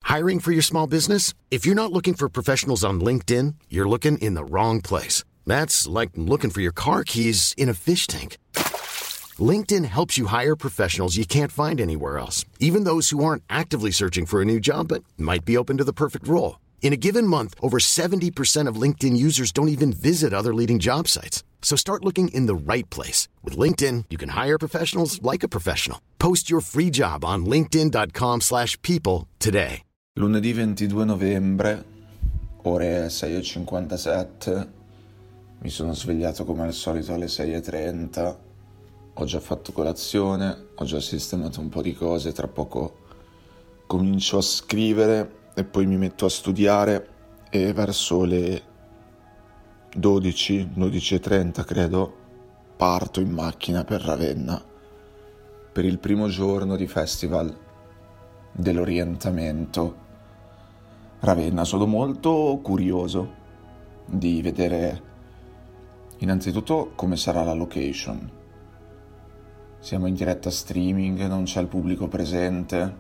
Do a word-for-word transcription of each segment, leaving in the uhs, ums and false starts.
Hiring for your small business? If you're not looking for professionals on LinkedIn, you're looking in the wrong place. That's like looking for your car keys in a fish tank. LinkedIn helps you hire professionals you can't find anywhere else, even those who aren't actively searching for a new job but might be open to the perfect role. In a given month, over seventy percent of LinkedIn users don't even visit other leading job sites. So start looking in the right place. With LinkedIn, you can hire professionals like a professional. Post your free job on linkedin.com slash people today. Lunedì ventidue novembre, ore sei e cinquantasette, mi sono svegliato come al solito alle sei e trenta, ho già fatto colazione, ho già sistemato un po' di cose, tra poco comincio a scrivere e poi mi metto a studiare e verso le dodici, dodici e trenta credo, parto in macchina per Ravenna per il primo giorno di festival dell'orientamento. Ravenna, sono molto curioso di vedere innanzitutto come sarà la location. Siamo in diretta streaming, non c'è il pubblico presente,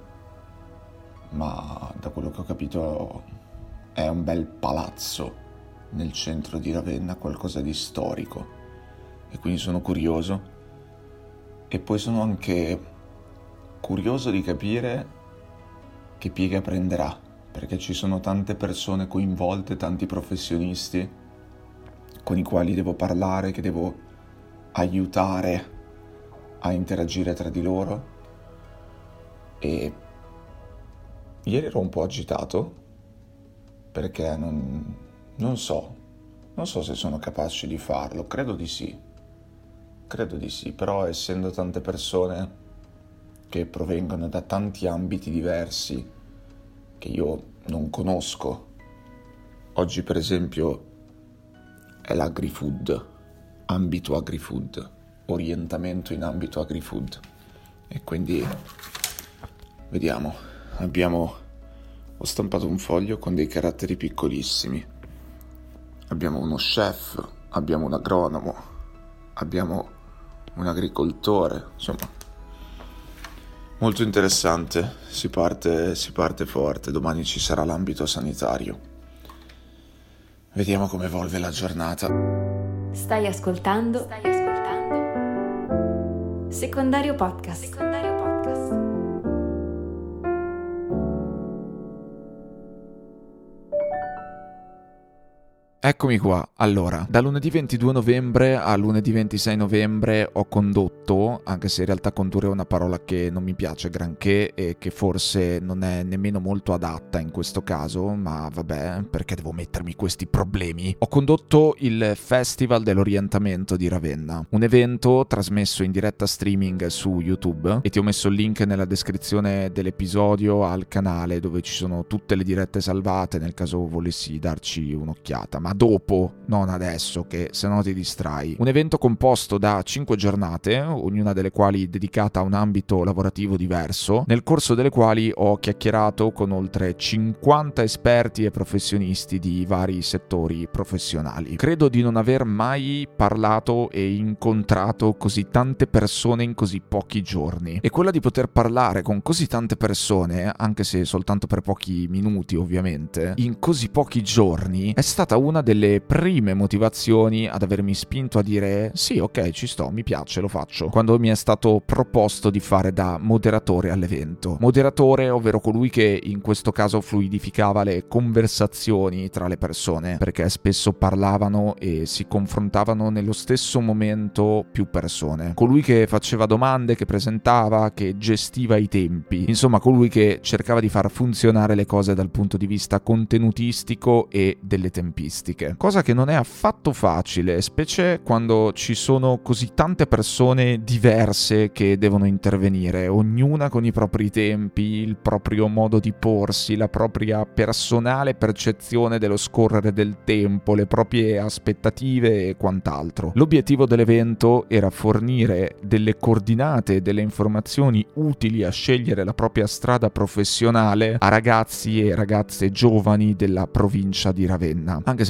ma da quello che ho capito è un bel palazzo nel centro di Ravenna, qualcosa di storico, e quindi sono curioso. E poi sono anche curioso di capire che piega prenderà, perché ci sono tante persone coinvolte, tanti professionisti con i quali devo parlare, che devo aiutare a interagire tra di loro. E ieri ero un po' agitato perché non, non so, non so se sono capace di farlo, credo di sì, credo di sì, però essendo tante persone che provengono da tanti ambiti diversi che io non conosco, oggi per esempio è l'agri-food, ambito agri-food, orientamento in ambito agri-food, e quindi vediamo, abbiamo ho stampato un foglio con dei caratteri piccolissimi, abbiamo uno chef, abbiamo un agronomo, abbiamo un agricoltore, insomma molto interessante. Si parte, si parte forte. Domani ci sarà l'ambito sanitario. Vediamo come evolve la giornata. Stai ascoltando? Stai ascoltando? Secondario Podcast. Secondario Podcast. Eccomi qua. Allora, da lunedì ventidue novembre a lunedì ventisei novembre ho condotto, anche se in realtà condurre è una parola che non mi piace granché e che forse non è nemmeno molto adatta in questo caso, ma vabbè, perché devo mettermi questi problemi? Ho condotto il Festival dell'Orientamento di Ravenna, un evento trasmesso in diretta streaming su YouTube, e ti ho messo il link nella descrizione dell'episodio al canale dove ci sono tutte le dirette salvate nel caso volessi darci un'occhiata, ma dopo, non adesso, che se no ti distrai. Un evento composto da cinque giornate, ognuna delle quali dedicata a un ambito lavorativo diverso, nel corso delle quali ho chiacchierato con oltre cinquanta esperti e professionisti di vari settori professionali. Credo di non aver mai parlato e incontrato così tante persone in così pochi giorni, e quella di poter parlare con così tante persone, anche se soltanto per pochi minuti ovviamente, in così pochi giorni, è stata una delle prime motivazioni ad avermi spinto a dire sì, ok, ci sto, mi piace, lo faccio, quando mi è stato proposto di fare da moderatore all'evento. Moderatore, ovvero colui che in questo caso fluidificava le conversazioni tra le persone, perché spesso parlavano e si confrontavano nello stesso momento più persone. Colui che faceva domande, che presentava, che gestiva i tempi, insomma colui che cercava di far funzionare le cose dal punto di vista contenutistico e delle tempistiche. Cosa che non è affatto facile, specie quando ci sono così tante persone diverse che devono intervenire, ognuna con i propri tempi, il proprio modo di porsi, la propria personale percezione dello scorrere del tempo, le proprie aspettative e quant'altro. L'obiettivo dell'evento era fornire delle coordinate, delle informazioni utili a scegliere la propria strada professionale a ragazzi e ragazze giovani della provincia di Ravenna, anche se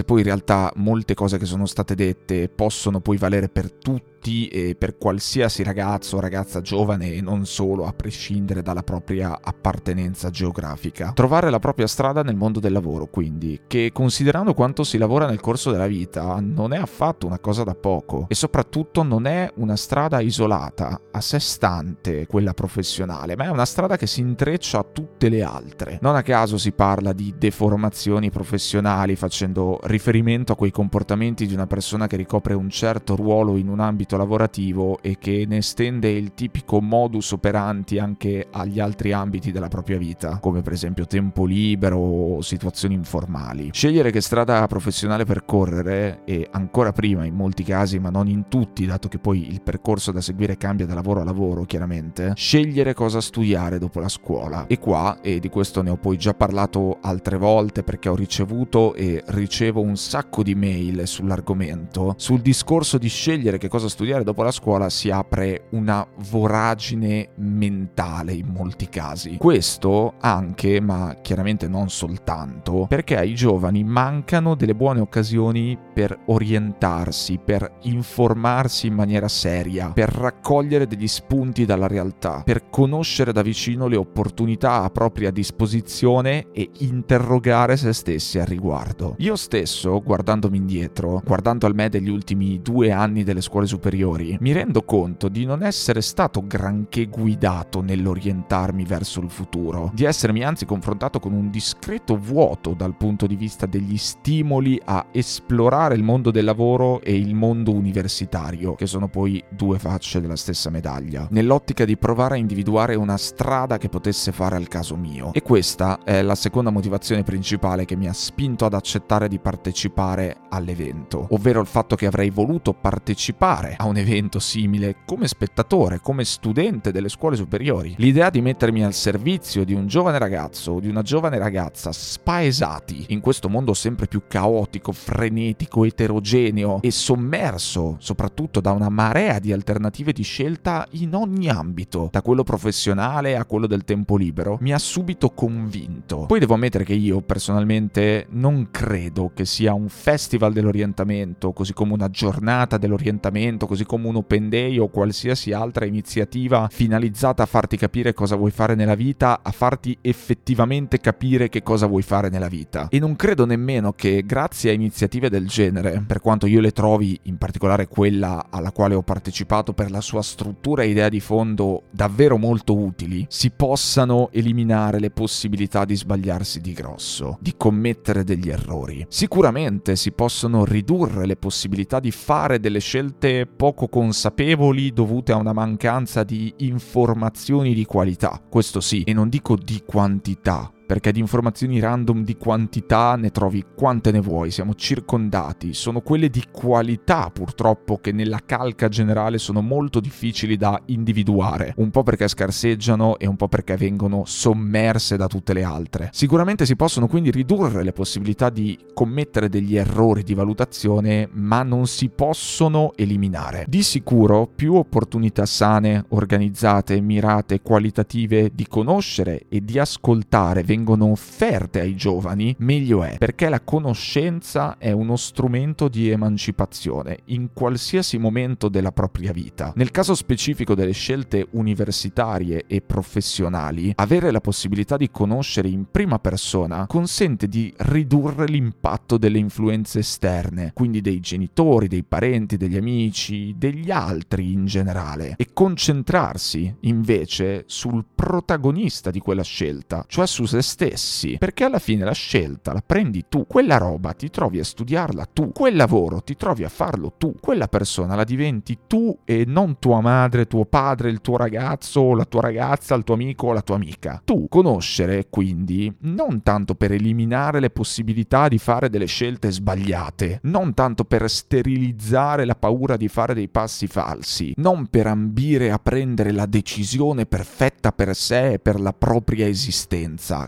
poi in realtà molte cose che sono state dette possono poi valere per tutti e per qualsiasi ragazzo o ragazza giovane e non solo, a prescindere dalla propria appartenenza geografica. Trovare la propria strada nel mondo del lavoro, quindi, che considerando quanto si lavora nel corso della vita non è affatto una cosa da poco e soprattutto non è una strada isolata, a sé stante, quella professionale, ma è una strada che si intreccia a tutte le altre. Non a caso si parla di deformazioni professionali facendo riferimento a quei comportamenti di una persona che ricopre un certo ruolo in un ambito lavorativo e che ne estende il tipico modus operandi anche agli altri ambiti della propria vita, come per esempio tempo libero o situazioni informali. Scegliere che strada professionale percorrere, e ancora prima in molti casi, ma non in tutti, dato che poi il percorso da seguire cambia da lavoro a lavoro chiaramente, scegliere cosa studiare dopo la scuola. E qua, e di questo ne ho poi già parlato altre volte perché ho ricevuto e ricevo un sacco di mail sull'argomento, sul discorso di scegliere che cosa studiare dopo la scuola si apre una voragine mentale in molti casi. Questo anche, ma chiaramente non soltanto, perché ai giovani mancano delle buone occasioni per orientarsi, per informarsi in maniera seria, per raccogliere degli spunti dalla realtà, per conoscere da vicino le opportunità a propria disposizione e interrogare se stessi al riguardo. Io stesso, guardandomi indietro, guardando al me degli ultimi due anni delle scuole superiori, mi rendo conto di non essere stato granché guidato nell'orientarmi verso il futuro, di essermi anzi confrontato con un discreto vuoto dal punto di vista degli stimoli a esplorare il mondo del lavoro e il mondo universitario, che sono poi due facce della stessa medaglia, nell'ottica di provare a individuare una strada che potesse fare al caso mio. E questa è la seconda motivazione principale che mi ha spinto ad accettare di partecipare all'evento, ovvero il fatto che avrei voluto partecipare a un evento simile come spettatore, come studente delle scuole superiori. L'idea di mettermi al servizio di un giovane ragazzo o di una giovane ragazza spaesati in questo mondo sempre più caotico, frenetico, eterogeneo e sommerso soprattutto da una marea di alternative di scelta in ogni ambito, da quello professionale a quello del tempo libero, mi ha subito convinto. Poi devo ammettere che io personalmente non credo che sia un festival dell'orientamento, così come una giornata dell'orientamento, così come un open day o qualsiasi altra iniziativa finalizzata a farti capire cosa vuoi fare nella vita, a farti effettivamente capire che cosa vuoi fare nella vita. E non credo nemmeno che grazie a iniziative del genere, per quanto io le trovi, in particolare quella alla quale ho partecipato per la sua struttura e idea di fondo davvero molto utili, si possano eliminare le possibilità di sbagliarsi di grosso, di commettere degli errori. Sicuramente si possono ridurre le possibilità di fare delle scelte poco consapevoli dovute a una mancanza di informazioni di qualità, questo sì, e non dico di quantità, perché di informazioni random di quantità ne trovi quante ne vuoi, siamo circondati. Sono quelle di qualità purtroppo che nella calca generale sono molto difficili da individuare, un po' perché scarseggiano e un po' perché vengono sommerse da tutte le altre. Sicuramente si possono quindi ridurre le possibilità di commettere degli errori di valutazione, ma non si possono eliminare. Di sicuro più opportunità sane, organizzate, mirate, qualitative di conoscere e di ascoltare vengono offerte ai giovani, meglio è, perché la conoscenza è uno strumento di emancipazione in qualsiasi momento della propria vita. Nel caso specifico delle scelte universitarie e professionali, avere la possibilità di conoscere in prima persona consente di ridurre l'impatto delle influenze esterne, quindi dei genitori, dei parenti, degli amici, degli altri in generale, e concentrarsi invece sul protagonista di quella scelta, cioè su se stessi, perché alla fine la scelta la prendi tu, quella roba ti trovi a studiarla tu, quel lavoro ti trovi a farlo tu, quella persona la diventi tu e non tua madre, tuo padre, il tuo ragazzo, la tua ragazza, il tuo amico o la tua amica. Tu conoscere quindi non tanto per eliminare le possibilità di fare delle scelte sbagliate, non tanto per sterilizzare la paura di fare dei passi falsi, non per ambire a prendere la decisione perfetta per sé e per la propria esistenza,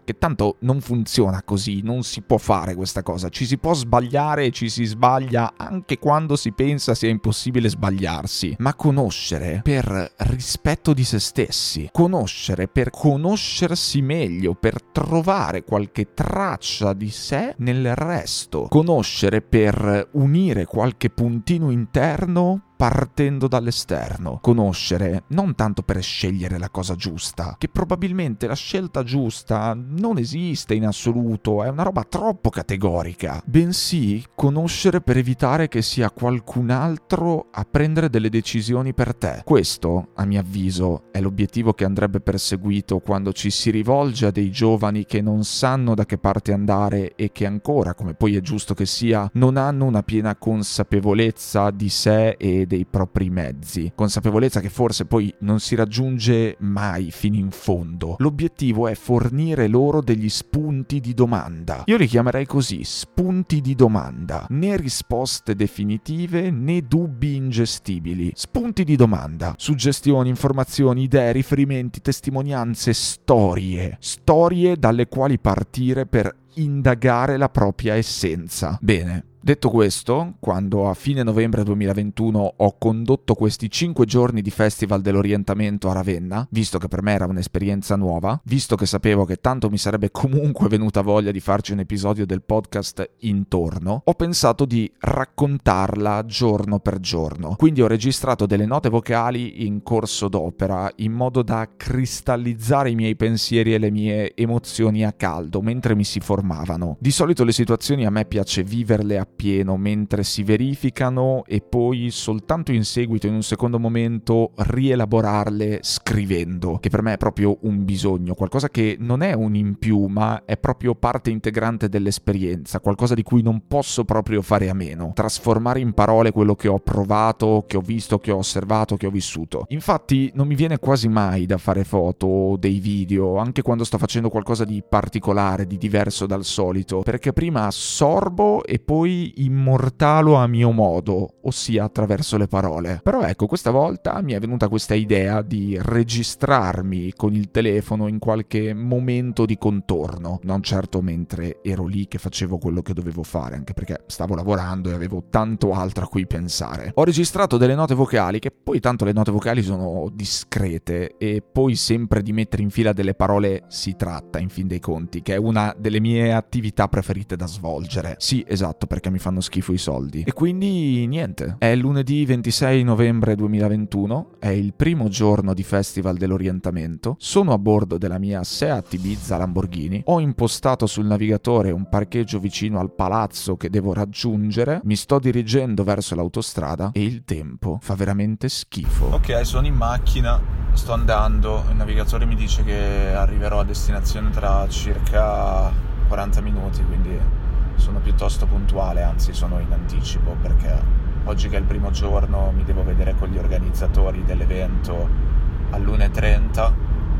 che tanto non funziona così, non si può fare questa cosa, ci si può sbagliare e ci si sbaglia anche quando si pensa sia impossibile sbagliarsi, ma conoscere per rispetto di se stessi, conoscere per conoscersi meglio, per trovare qualche traccia di sé nel resto, conoscere per unire qualche puntino interno partendo dall'esterno, conoscere non tanto per scegliere la cosa giusta, che probabilmente la scelta giusta non esiste in assoluto, è una roba troppo categorica, bensì conoscere per evitare che sia qualcun altro a prendere delle decisioni per te. Questo, a mio avviso, è l'obiettivo che andrebbe perseguito quando ci si rivolge a dei giovani che non sanno da che parte andare e che ancora, come poi è giusto che sia, non hanno una piena consapevolezza di sé e dei propri mezzi, consapevolezza che forse poi non si raggiunge mai fino in fondo. L'obiettivo è fornire loro degli spunti di domanda. Io li chiamerei così, spunti di domanda, né risposte definitive né dubbi ingestibili, spunti di domanda, suggestioni, informazioni, idee, riferimenti, testimonianze, storie, storie dalle quali partire per indagare la propria essenza. Bene. Detto questo, quando a fine novembre duemilaventuno ho condotto questi cinque giorni di Festival dell'Orientamento a Ravenna, visto che per me era un'esperienza nuova, visto che sapevo che tanto mi sarebbe comunque venuta voglia di farci un episodio del podcast intorno, ho pensato di raccontarla giorno per giorno. Quindi ho registrato delle note vocali in corso d'opera in modo da cristallizzare i miei pensieri e le mie emozioni a caldo mentre mi si formavano. Di solito le situazioni a me piace viverle a pieno mentre si verificano e poi soltanto in seguito, in un secondo momento, rielaborarle scrivendo, che per me è proprio un bisogno, qualcosa che non è un in più ma è proprio parte integrante dell'esperienza, qualcosa di cui non posso proprio fare a meno, trasformare in parole quello che ho provato, che ho visto, che ho osservato, che ho vissuto. Infatti non mi viene quasi mai da fare foto o dei video, anche quando sto facendo qualcosa di particolare, di diverso dal solito, perché prima assorbo e poi immortalo a mio modo, ossia attraverso le parole. Però ecco, questa volta mi è venuta questa idea di registrarmi con il telefono in qualche momento di contorno, non certo mentre ero lì che facevo quello che dovevo fare, anche perché stavo lavorando e avevo tanto altro a cui pensare. Ho registrato delle note vocali, che poi tanto le note vocali sono discrete, e poi sempre di mettere in fila delle parole si tratta, in fin dei conti, che è una delle mie attività preferite da svolgere. Sì, esatto, perché mi fanno schifo i soldi. E quindi niente, è lunedì ventisei novembre duemilaventuno, è il primo giorno di Festival dell'Orientamento, sono a bordo della mia Seat Ibiza Lamborghini, ho impostato sul navigatore un parcheggio vicino al palazzo che devo raggiungere, mi sto dirigendo verso l'autostrada e il tempo fa veramente schifo. Ok, sono in macchina, sto andando, il navigatore mi dice che arriverò a destinazione tra circa quaranta minuti, quindi sono piuttosto puntuale, anzi sono in anticipo, perché oggi che è il primo giorno mi devo vedere con gli organizzatori dell'evento all'una e trenta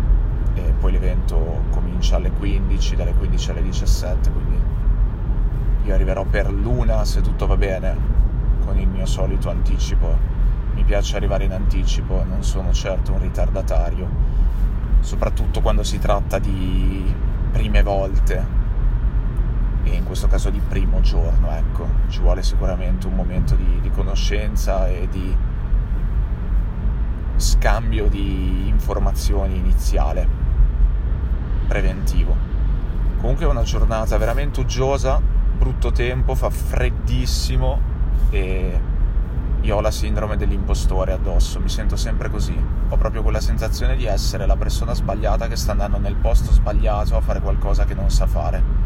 e poi l'evento comincia alle quindici, dalle quindici alle diciassette, quindi io arriverò per l'una se tutto va bene con il mio solito anticipo. Mi piace arrivare in anticipo, non sono certo un ritardatario, soprattutto quando si tratta di prime volte. E in questo caso di primo giorno, ecco, ci vuole sicuramente un momento di, di conoscenza e di scambio di informazioni iniziale, preventivo. Comunque è una giornata veramente uggiosa, brutto tempo, fa freddissimo e io ho la sindrome dell'impostore addosso, mi sento sempre così, ho proprio quella sensazione di essere la persona sbagliata che sta andando nel posto sbagliato a fare qualcosa che non sa fare.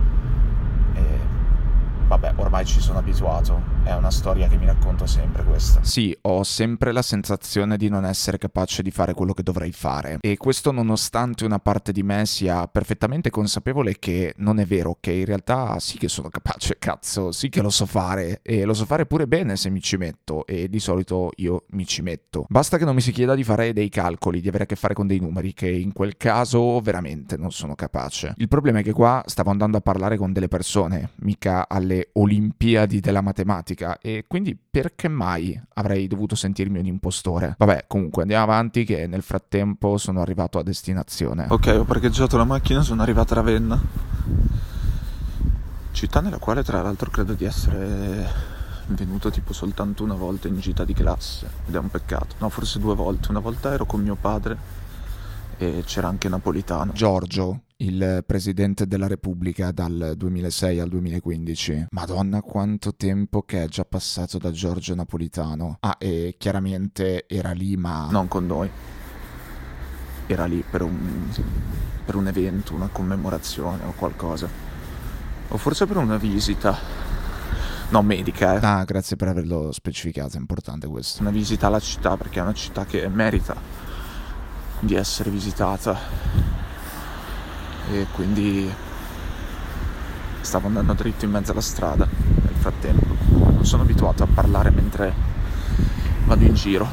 Vabbè, ormai ci sono abituato, è una storia che mi racconto sempre questa. Sì, ho sempre la sensazione di non essere capace di fare quello che dovrei fare, e questo nonostante una parte di me sia perfettamente consapevole che non è vero, che in realtà sì che sono capace, cazzo, sì che lo so fare, e lo so fare pure bene se mi ci metto, e di solito io mi ci metto. Basta che non mi si chieda di fare dei calcoli, di avere a che fare con dei numeri, che in quel caso veramente non sono capace. Il problema è che qua stavo andando a parlare con delle persone, mica alle Olimpiadi della matematica, e quindi perché mai avrei dovuto sentirmi un impostore? Vabbè, comunque andiamo avanti che nel frattempo sono arrivato a destinazione. Ok, ho parcheggiato la macchina, sono arrivato a Ravenna, città nella quale tra l'altro credo di essere venuto tipo soltanto una volta in gita di classe, ed è un peccato. No, forse due volte. Una volta ero con mio padre e c'era anche Napolitano. Giorgio, il presidente della Repubblica dal duemilasei al duemilaquindici. Madonna, quanto tempo che è già passato da Giorgio Napolitano. Ah, e chiaramente era lì, ma non con noi. Era lì per un, per un evento, una commemorazione o qualcosa. O forse per una visita. No, medica, eh. Ah, grazie per averlo specificato, è importante questo. Una visita alla città, perché è una città che merita di essere visitata. E quindi stavo andando dritto in mezzo alla strada nel frattempo. Non sono abituato a parlare mentre vado in giro.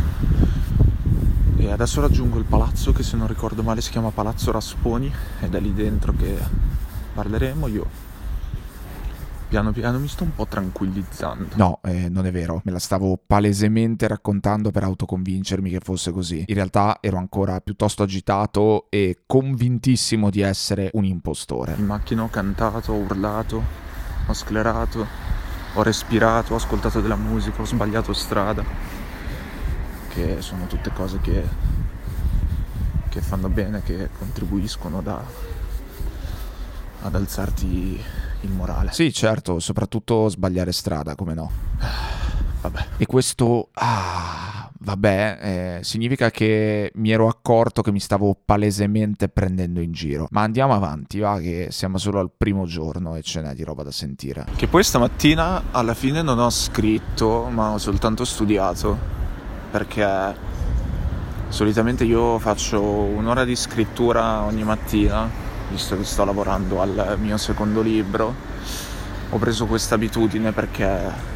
E adesso raggiungo il palazzo, che se non ricordo male si chiama Palazzo Rasponi, ed è lì dentro che parleremo. Io piano piano mi sto un po' tranquillizzando. No, eh, non è vero. Me la stavo palesemente raccontando per autoconvincermi che fosse così. In realtà ero ancora piuttosto agitato e convintissimo di essere un impostore. In macchina ho cantato, ho urlato, ho sclerato, ho respirato, ho ascoltato della musica, ho sbagliato strada. Che sono tutte cose che, che fanno bene, che contribuiscono da, ad alzarti il morale. Sì, certo, soprattutto sbagliare strada, come no. Vabbè. E questo, ah, vabbè, eh, significa che mi ero accorto che mi stavo palesemente prendendo in giro. Ma andiamo avanti, va, che siamo solo al primo giorno e ce n'è di roba da sentire. Che poi stamattina alla fine non ho scritto, ma ho soltanto studiato, perché solitamente io faccio un'ora di scrittura ogni mattina, visto che sto lavorando al mio secondo libro. Ho preso questa abitudine perché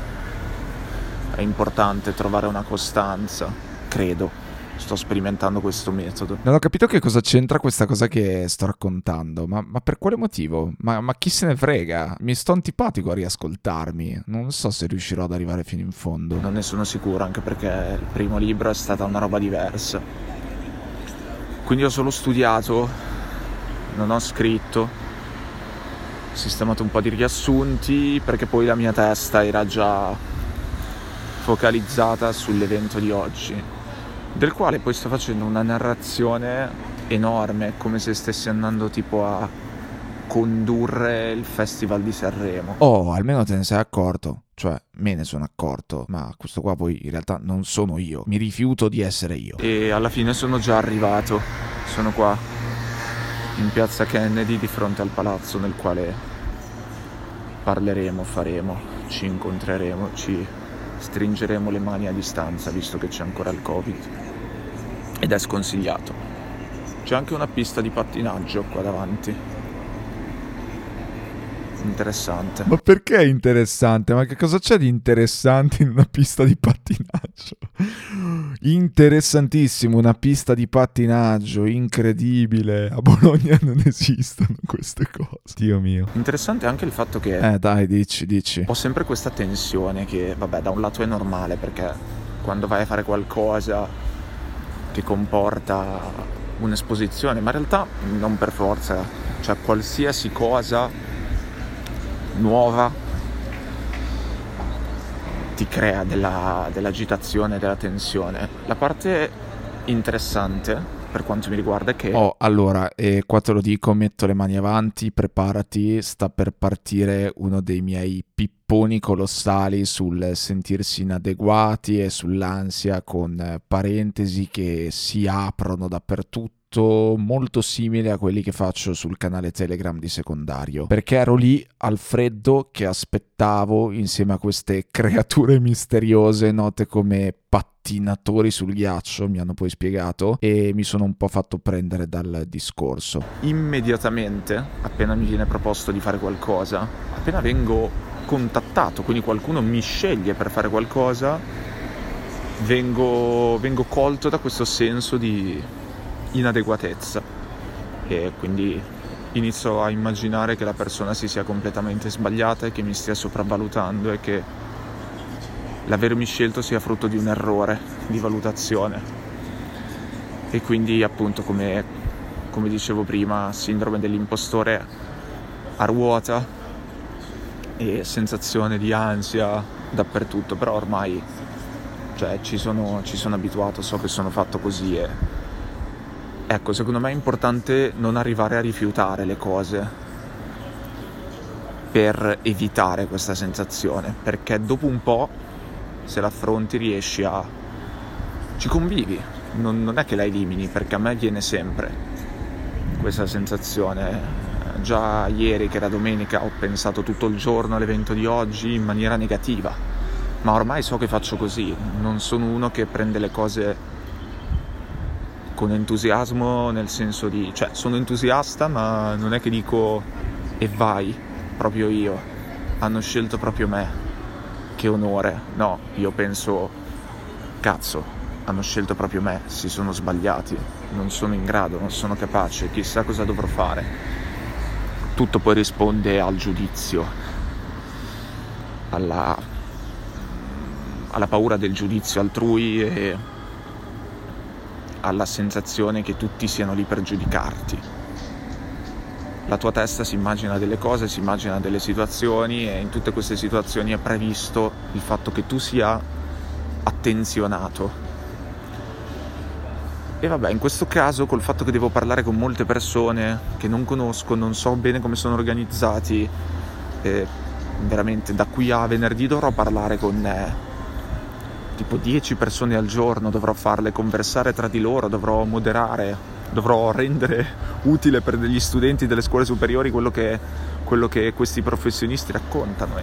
è importante trovare una costanza, credo. Sto sperimentando questo metodo. Non ho capito che cosa c'entra questa cosa che sto raccontando, ma, ma per quale motivo? Ma, ma chi se ne frega? Mi sto antipatico a riascoltarmi, non so se riuscirò ad arrivare fino in fondo. Non ne sono sicuro, anche perché il primo libro è stata una roba diversa. Quindi ho solo studiato, non ho scritto, ho sistemato un po' di riassunti, perché poi la mia testa era già focalizzata sull'evento di oggi, del quale poi sto facendo una narrazione enorme, come se stessi andando tipo a condurre il Festival di Sanremo. Oh, almeno te ne sei accorto. Cioè, me ne sono accorto, ma questo qua poi in realtà non sono io. Mi rifiuto di essere io. E alla fine sono già arrivato, sono qua in piazza Kennedy, di fronte al palazzo nel quale parleremo, faremo, ci incontreremo, ci stringeremo le mani a distanza, visto che c'è ancora il Covid ed è sconsigliato. C'è anche una pista di pattinaggio qua davanti, interessante. Ma perché interessante? Ma che cosa c'è di interessante in una pista di pattinaggio? Interessantissimo, una pista di pattinaggio, incredibile. A Bologna non esistono queste cose, Dio mio. Interessante anche il fatto che Eh dai, dici, dici. ho sempre questa tensione che, vabbè, da un lato è normale, perché quando vai a fare qualcosa che comporta un'esposizione, ma in realtà non per forza, cioè qualsiasi cosa nuova ti crea della, dell'agitazione, della tensione. La parte interessante per quanto mi riguarda è che Oh, allora, e qua te lo dico, metto le mani avanti, preparati, sta per partire uno dei miei pipponi colossali sul sentirsi inadeguati e sull'ansia, con parentesi che si aprono dappertutto, molto simile a quelli che faccio sul canale Telegram di Secondario, perché ero lì al freddo che aspettavo insieme a queste creature misteriose note come pattinatori sul ghiaccio, mi hanno poi spiegato, e mi sono un po' fatto prendere dal discorso. immediatamente, appena mi viene proposto di fare qualcosa, appena vengo contattato, quindi qualcuno mi sceglie per fare qualcosa, vengo, vengo colto da questo senso di inadeguatezza, e quindi inizio a immaginare che la persona si sia completamente sbagliata e che mi stia sopravvalutando e che l'avermi scelto sia frutto di un errore di valutazione. E quindi appunto, come, come dicevo prima, sindrome dell'impostore a ruota e sensazione di ansia dappertutto, però ormai cioè, ci sono, ci sono abituato, so che sono fatto così e ecco, secondo me è importante non arrivare a rifiutare le cose per evitare questa sensazione, perché dopo un po', se l'affronti, riesci a... ci convivi, non, non è che la elimini, perché a me viene sempre questa sensazione. Già ieri, che era domenica, ho pensato tutto il giorno all'evento di oggi in maniera negativa, ma ormai so che faccio così, non sono uno che prende le cose con entusiasmo, nel senso di, cioè sono entusiasta, ma non è che dico e vai, proprio io, hanno scelto proprio me, che onore. No, io penso, cazzo, hanno scelto proprio me, si sono sbagliati, non sono in grado, non sono capace, chissà cosa dovrò fare. Tutto poi risponde al giudizio, alla, alla paura del giudizio altrui e alla sensazione che tutti siano lì per giudicarti. La tua testa si immagina delle cose, si immagina delle situazioni e in tutte queste situazioni è previsto il fatto che tu sia attenzionato. E vabbè, in questo caso, col fatto che devo parlare con molte persone che non conosco, non so bene come sono organizzati, eh, veramente da qui a venerdì dovrò parlare con eh, tipo dieci persone al giorno, dovrò farle conversare tra di loro, dovrò moderare, dovrò rendere utile per degli studenti delle scuole superiori quello che, quello che questi professionisti raccontano. E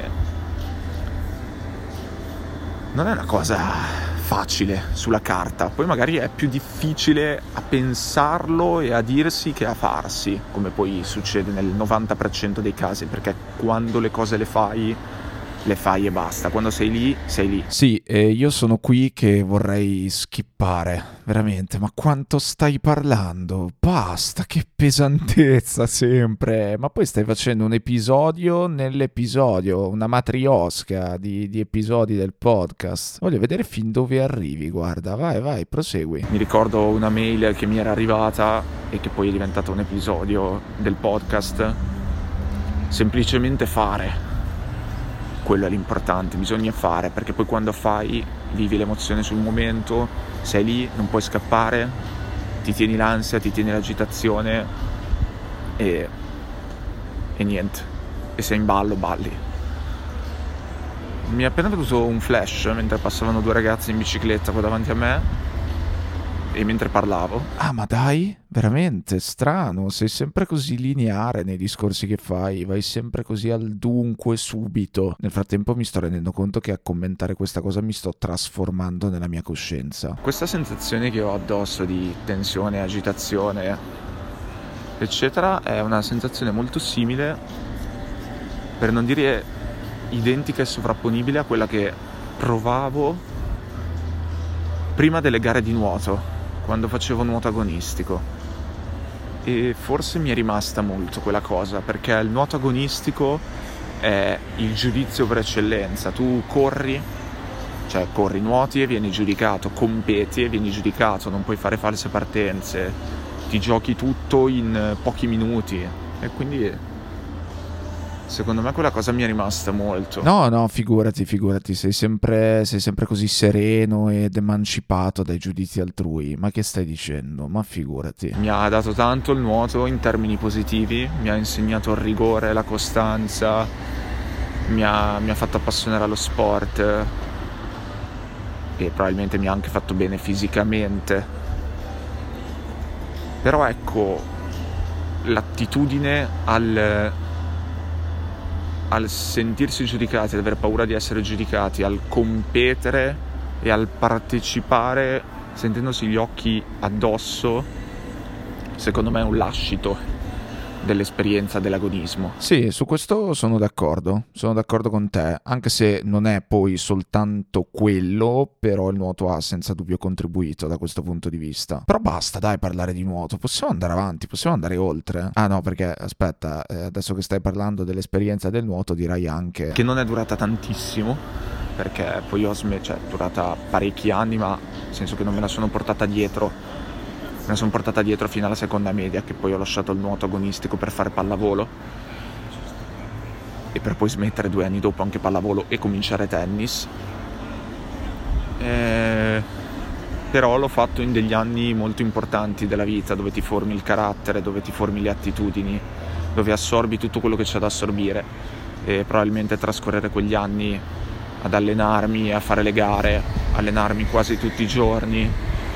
non è una cosa facile sulla carta, poi magari è più difficile a pensarlo e a dirsi che a farsi, come poi succede nel novanta per cento dei casi, perché quando le cose le fai le fai e basta, quando sei lì, sei lì. Sì, e io sono qui che vorrei skippare, veramente, ma quanto stai parlando? Basta, che pesantezza sempre, ma poi stai facendo un episodio nell'episodio, una matriosca di, di episodi del podcast. Voglio vedere fin dove arrivi, guarda, vai, vai, prosegui. Mi ricordo una mail che mi era arrivata e che poi è diventata un episodio del podcast, semplicemente fare. Quello è l'importante, bisogna fare, perché poi quando fai vivi l'emozione sul momento, sei lì, non puoi scappare, ti tieni l'ansia, ti tieni l'agitazione e, e niente, e sei in ballo, balli. Mi è appena venuto un flash mentre passavano due ragazzi in bicicletta qua davanti a me e mentre parlavo. Ah, ma dai, veramente strano, sei sempre così lineare nei discorsi che fai, vai sempre così al dunque subito. Nel frattempo mi sto rendendo conto che a commentare questa cosa mi sto trasformando nella mia coscienza. Questa sensazione che ho addosso di tensione, agitazione, eccetera, è una sensazione molto simile, per non dire identica e sovrapponibile, a quella che provavo prima delle gare di nuoto, quando facevo nuoto agonistico. E forse mi è rimasta molto quella cosa, perché il nuoto agonistico è il giudizio per eccellenza. Tu corri, cioè corri, nuoti e vieni giudicato, competi e vieni giudicato, non puoi fare false partenze, ti giochi tutto in pochi minuti, e quindi secondo me quella cosa mi è rimasta molto. No, no, figurati, figurati, sei sempre, sei sempre così sereno ed emancipato dai giudizi altrui. Ma che stai dicendo? Ma figurati. Mi ha dato tanto il nuoto in termini positivi, mi ha insegnato il rigore, la costanza, mi ha, mi ha fatto appassionare allo sport e probabilmente mi ha anche fatto bene fisicamente. Però ecco, l'attitudine al... al sentirsi giudicati, ad aver paura di essere giudicati, al competere e al partecipare sentendosi gli occhi addosso, secondo me è un lascito dell'esperienza dell'agonismo. Sì, su questo sono d'accordo, sono d'accordo con te, anche se non è poi soltanto quello, però il nuoto ha senza dubbio contribuito da questo punto di vista. Però basta, dai, parlare di nuoto, possiamo andare avanti, possiamo andare oltre. Ah no, perché aspetta, eh, adesso che stai parlando dell'esperienza del nuoto dirai anche che non è durata tantissimo, perché poi ho smesso, cioè è durata parecchi anni, ma nel senso che non me la sono portata dietro. Me la sono portata dietro fino alla seconda media, che poi ho lasciato il nuoto agonistico per fare pallavolo e per poi smettere due anni dopo anche pallavolo e cominciare tennis. E... però l'ho fatto in degli anni molto importanti della vita, dove ti formi il carattere, dove ti formi le attitudini, dove assorbi tutto quello che c'è da assorbire, e probabilmente trascorrere quegli anni ad allenarmi, a fare le gare, allenarmi quasi tutti i giorni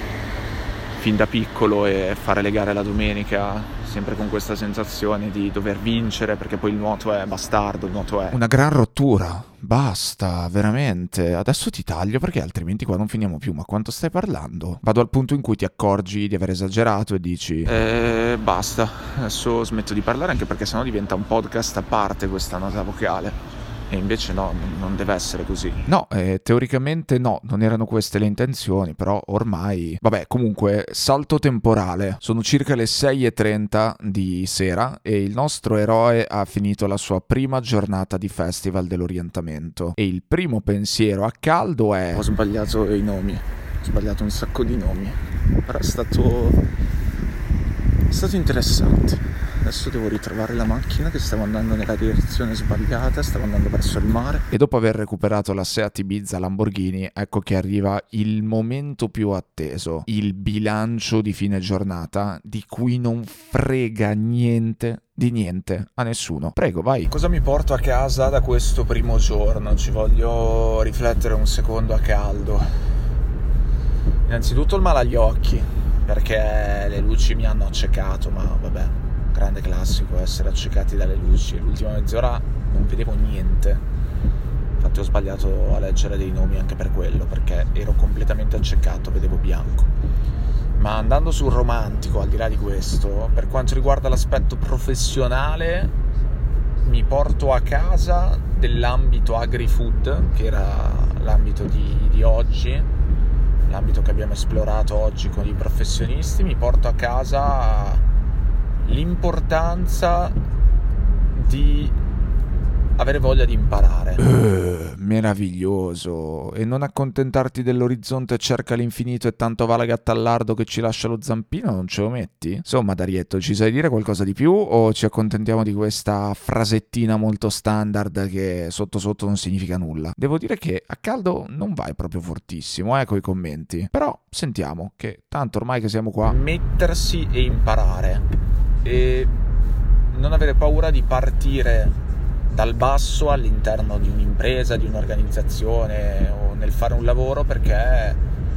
fin da piccolo e fare le gare la domenica sempre con questa sensazione di dover vincere, perché poi il nuoto è bastardo, il nuoto è una gran rottura. Basta, veramente, adesso ti taglio perché altrimenti qua non finiamo più. Ma quanto stai parlando? Vado al punto in cui ti accorgi di aver esagerato e dici eh, basta, adesso smetto di parlare, anche perché sennò diventa un podcast a parte questa nota vocale. E invece no, non deve essere così. No, eh, teoricamente no, non erano queste le intenzioni, però ormai... Vabbè, comunque, salto temporale. Sono circa le sei e trenta di sera e il nostro eroe ha finito la sua prima giornata di Festival dell'Orientamento. E il primo pensiero a caldo è... Ho sbagliato i nomi, ho sbagliato un sacco di nomi, però è stato... è stato interessante. Adesso devo ritrovare la macchina, che stavo andando nella direzione sbagliata, stavo andando verso il mare. E dopo aver recuperato la Seat Ibiza Lamborghini, ecco che arriva il momento più atteso, il bilancio di fine giornata, di cui non frega niente di niente a nessuno. Prego, vai. Cosa mi porto a casa da questo primo giorno? Ci voglio riflettere un secondo a caldo. Innanzitutto il male agli occhi, perché le luci mi hanno accecato, ma vabbè, grande classico essere accecati dalle luci. L'ultima mezz'ora non vedevo niente, infatti ho sbagliato a leggere dei nomi anche per quello, perché ero completamente accecato, vedevo bianco. Ma andando sul romantico, al di là di questo, per quanto riguarda l'aspetto professionale, mi porto a casa dell'ambito agri-food, che era l'ambito di, di oggi, l'ambito che abbiamo esplorato oggi con i professionisti. Mi porto a casa l'importanza di avere voglia di imparare. Uh, meraviglioso. E non accontentarti dell'orizzonte, cerca l'infinito e tanto va la gatta al lardo che ci lascia lo zampino, non ce lo metti? Insomma, Darietto, ci sai dire qualcosa di più o ci accontentiamo di questa frasettina molto standard che sotto sotto non significa nulla? Devo dire che a caldo non vai proprio fortissimo, eh, coi commenti. Però sentiamo, che tanto ormai che siamo qua. Mettersi e imparare. E non avere paura di partire dal basso all'interno di un'impresa, di un'organizzazione o nel fare un lavoro, perché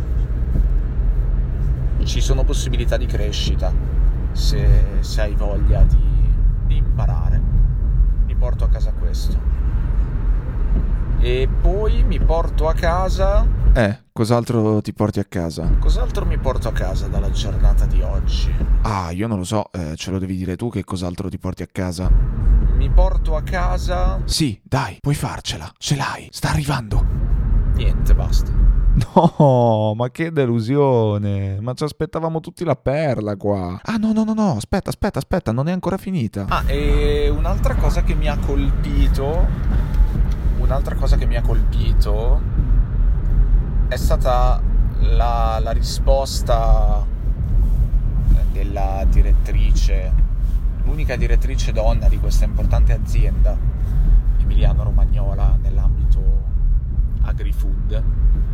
ci sono possibilità di crescita se, se hai voglia di, di imparare. Mi porto a casa questo. E poi mi porto a casa... Eh, cos'altro ti porti a casa? Cos'altro mi porto a casa dalla giornata di oggi? Ah, io non lo so, eh, ce lo devi dire tu che cos'altro ti porti a casa. Mi porto a casa... Sì, dai, puoi farcela, ce l'hai, sta arrivando. Niente, basta. No, ma che delusione, ma ci aspettavamo tutti la perla qua. Ah, no, no, no, no, aspetta, aspetta, aspetta, non è ancora finita. Ah, e un'altra cosa che mi ha colpito... Un'altra cosa che mi ha colpito è stata la, la risposta della direttrice, l'unica direttrice donna di questa importante azienda emiliano-romagnola nell'ambito agri-food,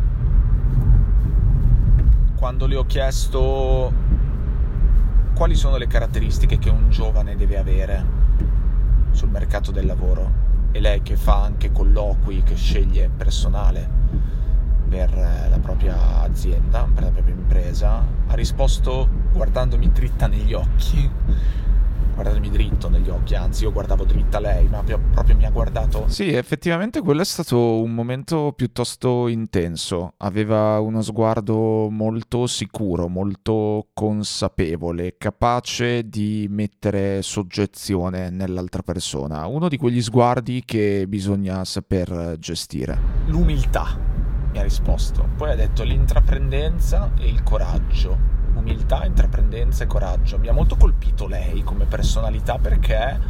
quando le ho chiesto quali sono le caratteristiche che un giovane deve avere sul mercato del lavoro. E lei, che fa anche colloqui, che sceglie personale per la propria azienda, per la propria impresa, ha risposto guardandomi dritta negli occhi guardarmi dritto negli occhi, anzi io guardavo dritta lei, ma proprio mi ha guardato. Sì, effettivamente quello è stato un momento piuttosto intenso, aveva uno sguardo molto sicuro, molto consapevole, capace di mettere soggezione nell'altra persona, uno di quegli sguardi che bisogna saper gestire. L'umiltà, mi ha risposto, poi ha detto l'intraprendenza e il coraggio. Umiltà, intraprendenza e coraggio. Mi ha molto colpito lei come personalità, perché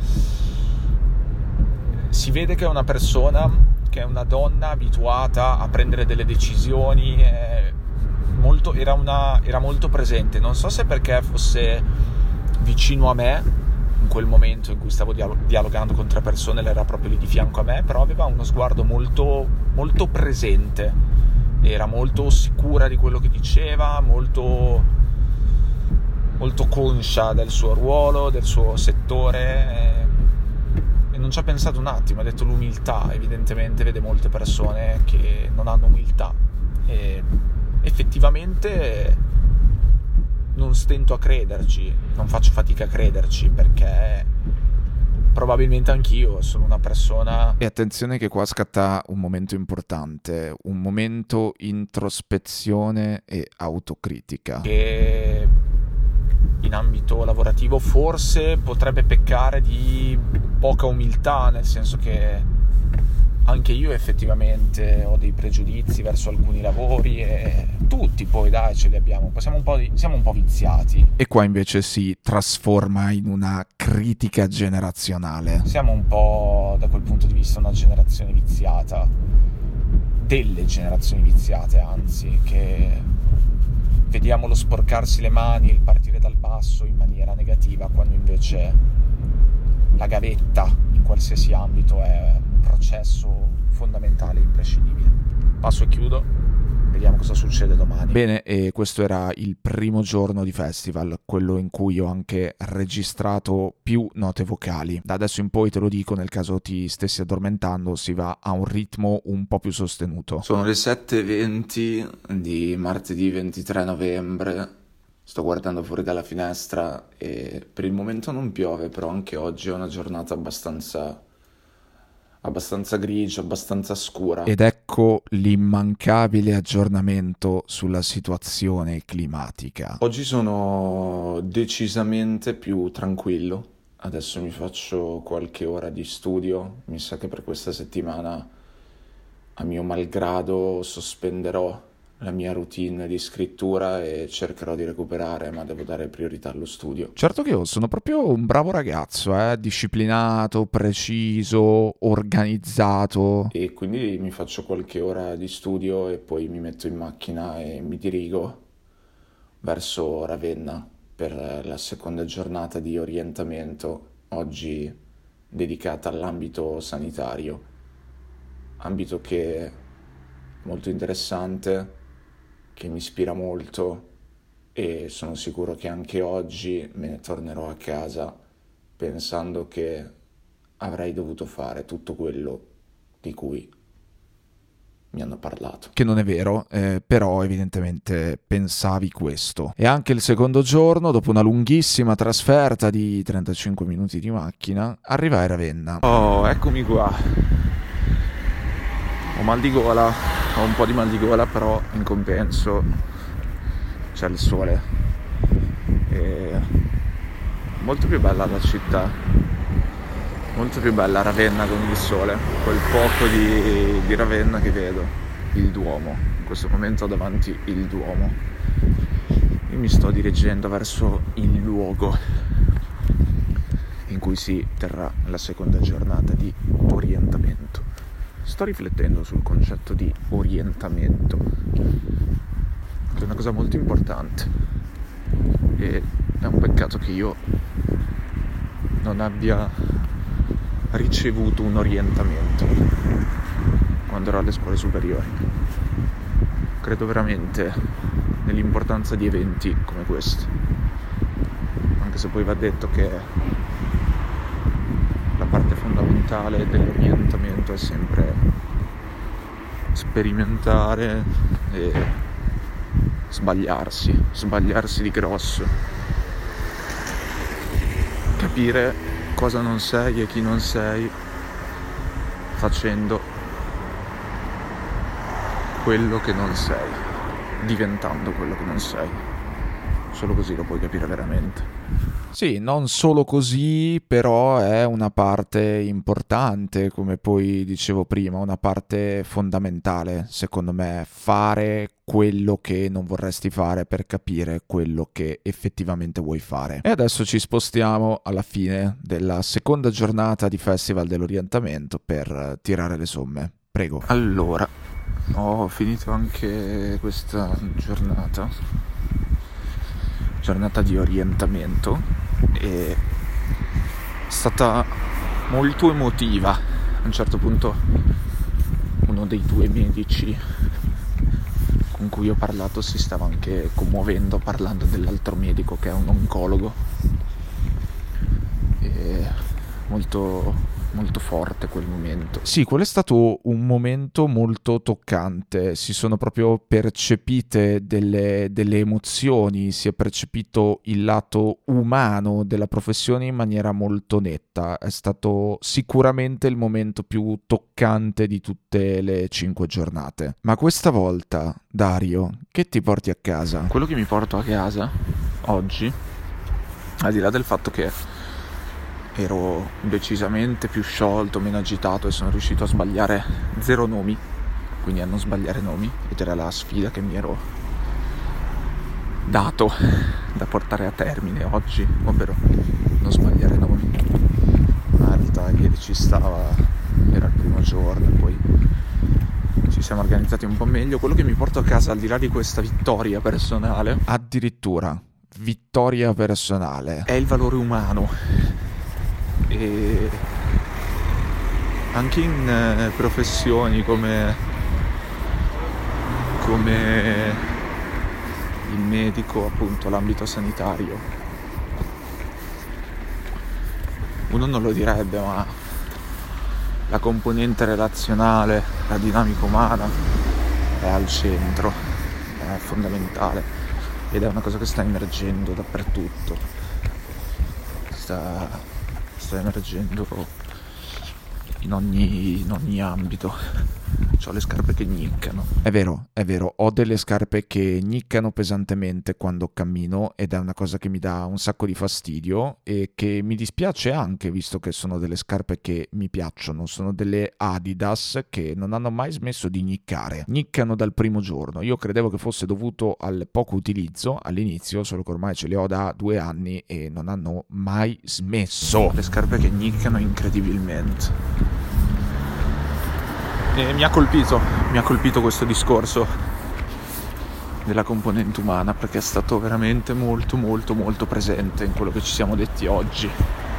si vede che è una persona, che è una donna abituata a prendere delle decisioni, è molto, era, una, era molto presente. Non so se perché fosse vicino a me in quel momento in cui stavo dialogando con tre persone, lei era proprio lì di fianco a me, però aveva uno sguardo molto, molto presente, era molto sicura di quello che diceva, molto molto conscia del suo ruolo, del suo settore, e, e non ci ha pensato un attimo. Ha detto l'umiltà, evidentemente vede molte persone che non hanno umiltà, e effettivamente non stento a crederci, non faccio fatica a crederci, perché probabilmente anch'io sono una persona... E attenzione che qua scatta un momento importante, un momento introspezione e autocritica. Che in ambito lavorativo forse potrebbe peccare di poca umiltà, nel senso che anche io effettivamente ho dei pregiudizi verso alcuni lavori, e tutti poi dai ce li abbiamo, siamo un po', di, siamo un po' viziati. E qua invece si trasforma in una critica generazionale. Siamo un po' da quel punto di vista una generazione viziata, delle generazioni viziate anzi, che vediamo lo sporcarsi le mani, il partire dal basso in maniera negativa, quando invece la gavetta in qualsiasi ambito è un processo fondamentale, imprescindibile. Passo e chiudo, vediamo cosa succede domani. Bene, e questo era il primo giorno di festival, quello in cui ho anche registrato più note vocali. Da adesso in poi, te lo dico, nel caso ti stessi addormentando, si va a un ritmo un po' più sostenuto. Sono le sette e venti di martedì ventitré novembre, sto guardando fuori dalla finestra e per il momento non piove, però anche oggi è una giornata abbastanza... abbastanza grigia, abbastanza scura. Ed ecco l'immancabile aggiornamento sulla situazione climatica. Oggi sono decisamente più tranquillo. Adesso mi faccio qualche ora di studio. Mi sa che per questa settimana, a mio malgrado, sospenderò la mia routine di scrittura e cercherò di recuperare, ma devo dare priorità allo studio. Certo che io sono proprio un bravo ragazzo, eh? Disciplinato, preciso, organizzato. E quindi mi faccio qualche ora di studio e poi mi metto in macchina e mi dirigo verso Ravenna per la seconda giornata di orientamento, oggi dedicata all'ambito sanitario. Ambito che è molto interessante, che mi ispira molto, e sono sicuro che anche oggi me ne tornerò a casa pensando che avrei dovuto fare tutto quello di cui mi hanno parlato. Che non è vero, eh, però evidentemente pensavi questo. E anche il secondo giorno, dopo una lunghissima trasferta di trentacinque minuti di macchina, arrivai a Ravenna. Oh, eccomi qua. Ho mal di gola, ho un po' di mal di gola, però in compenso c'è il sole. E molto più bella la città, molto più bella Ravenna con il sole, quel poco di, di Ravenna che vedo, il Duomo. In questo momento ho davanti il Duomo. Io mi sto dirigendo verso il luogo in cui si terrà la seconda giornata di orientamento. Sto riflettendo sul concetto di orientamento, che è una cosa molto importante, e è un peccato che io non abbia ricevuto un orientamento quando ero alle scuole superiori. Credo veramente nell'importanza di eventi come questo, anche se poi va detto che la parte fondamentale dell'orientamento è sempre sperimentare e sbagliarsi, sbagliarsi di grosso, capire cosa non sei e chi non sei facendo quello che non sei, diventando quello che non sei. Solo così lo puoi capire veramente. Sì, non solo così, però è una parte importante, come poi dicevo prima, una parte fondamentale, secondo me, fare quello che non vorresti fare per capire quello che effettivamente vuoi fare. E adesso ci spostiamo alla fine della seconda giornata di Festival dell'Orientamento per tirare le somme. Prego. Allora, ho finito anche questa giornata. giornata di orientamento e è stata molto emotiva. A un certo punto uno dei due medici con cui ho parlato si stava anche commuovendo parlando dell'altro medico che è un oncologo, e molto molto forte quel momento. Sì, quello è stato un momento molto toccante, si sono proprio percepite delle, delle emozioni, si è percepito il lato umano della professione in maniera molto netta. È stato sicuramente il momento più toccante di tutte le cinque giornate. Ma questa volta, Dario, che ti porti a casa? Quello che mi porto a casa oggi, al di là del fatto che ero decisamente più sciolto, meno agitato e sono riuscito a sbagliare zero nomi, quindi a non sbagliare nomi, ed era la sfida che mi ero dato da portare a termine oggi, ovvero non sbagliare nomi. Ma in realtà ieri ci stava, era il primo giorno, poi ci siamo organizzati un po' meglio. Quello che mi porto a casa, al di là di questa vittoria personale, addirittura vittoria personale, è il valore umano. E anche in eh, professioni come come il medico, appunto, l'ambito sanitario, uno non lo direbbe, ma la componente relazionale, la dinamica umana è al centro, è fondamentale, ed è una cosa che sta emergendo dappertutto, sta sta emergendo in ogni, in ogni ambito. C'ho le scarpe che gniccano. È vero, è vero, ho delle scarpe che gniccano pesantemente quando cammino, ed è una cosa che mi dà un sacco di fastidio e che mi dispiace anche, visto che sono delle scarpe che mi piacciono. Sono delle Adidas che non hanno mai smesso di gniccare. Gniccano dal primo giorno. Io credevo che fosse dovuto al poco utilizzo all'inizio, solo che ormai ce le ho da due anni e non hanno mai smesso. Le scarpe che gniccano incredibilmente. E mi ha colpito, mi ha colpito questo discorso della componente umana, perché è stato veramente molto molto molto presente in quello che ci siamo detti oggi.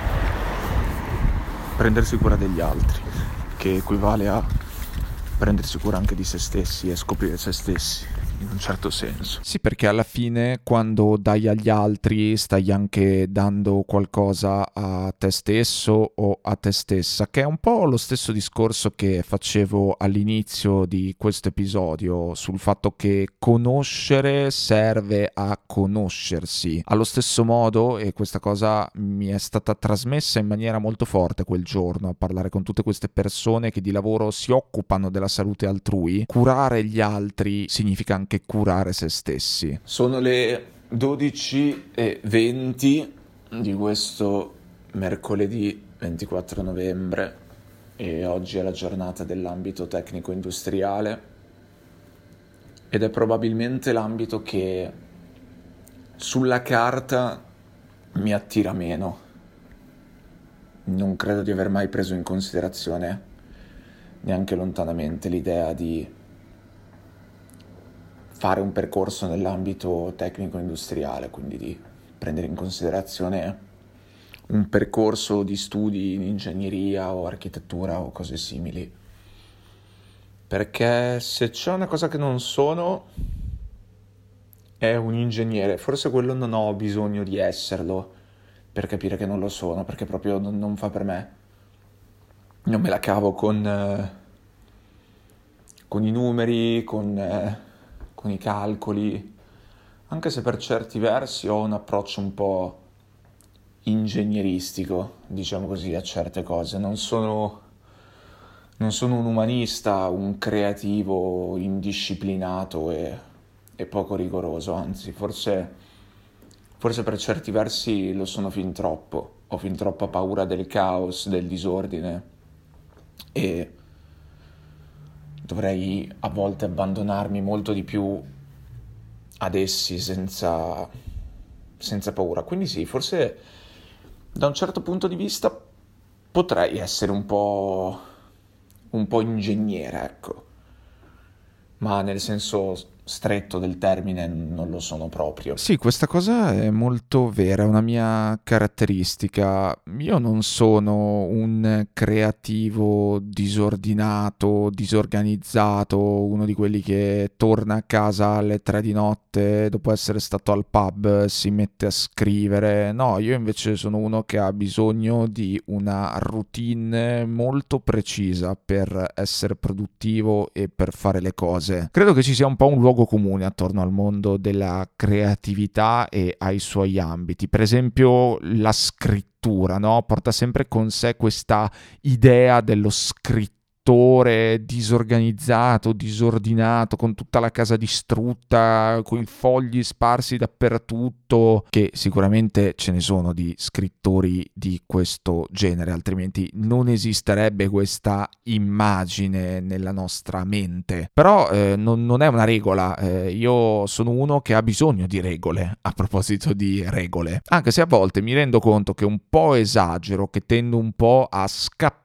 Prendersi cura degli altri, che equivale a prendersi cura anche di se stessi e scoprire se stessi, in un certo senso. Sì, perché alla fine quando dai agli altri stai anche dando qualcosa a te stesso o a te stessa, che è un po' lo stesso discorso che facevo all'inizio di questo episodio sul fatto che conoscere serve a conoscersi. Allo stesso modo, e questa cosa mi è stata trasmessa in maniera molto forte quel giorno, a parlare con tutte queste persone che di lavoro si occupano della salute altrui, curare gli altri significa anche che curare se stessi. Sono le dodici e venti di questo mercoledì ventiquattro novembre e oggi è la giornata dell'ambito tecnico industriale, ed è probabilmente l'ambito che sulla carta mi attira meno. Non credo di aver mai preso in considerazione neanche lontanamente l'idea di fare un percorso nell'ambito tecnico-industriale, quindi di prendere in considerazione un percorso di studi in ingegneria o architettura o cose simili. Perché se c'è una cosa che non sono, è un ingegnere. Forse quello non ho bisogno di esserlo per capire che non lo sono, perché proprio non, non fa per me. Non me la cavo con, eh, con i numeri, con... Eh, con i calcoli, anche se per certi versi ho un approccio un po' ingegneristico, diciamo così, a certe cose. Non sono, non sono un umanista, un creativo indisciplinato e, e poco rigoroso, anzi, forse, forse per certi versi lo sono fin troppo. Ho fin troppa paura del caos, del disordine e dovrei a volte abbandonarmi molto di più ad essi senza, senza paura. Quindi sì, forse da un certo punto di vista potrei essere un po', un po' ingegnere, ecco, ma nel senso stretto del termine non lo sono proprio. Sì, questa cosa è molto vera, è una mia caratteristica. Io non sono un creativo disordinato, disorganizzato, uno di quelli che torna a casa alle tre di notte dopo essere stato al pub, si mette a scrivere. No, io invece sono uno che ha bisogno di una routine molto precisa per essere produttivo e per fare le cose. Credo che ci sia un po' un luogo comune attorno al mondo della creatività e ai suoi ambiti. Per esempio la scrittura, no? Porta sempre con sé questa idea dello scrittore disorganizzato, disordinato, con tutta la casa distrutta, con i fogli sparsi dappertutto, che sicuramente ce ne sono di scrittori di questo genere, altrimenti non esisterebbe questa immagine nella nostra mente. Però eh, non, non è una regola, eh, io sono uno che ha bisogno di regole, a proposito di regole, anche se a volte mi rendo conto che un po' esagero, che tendo un po' a scappare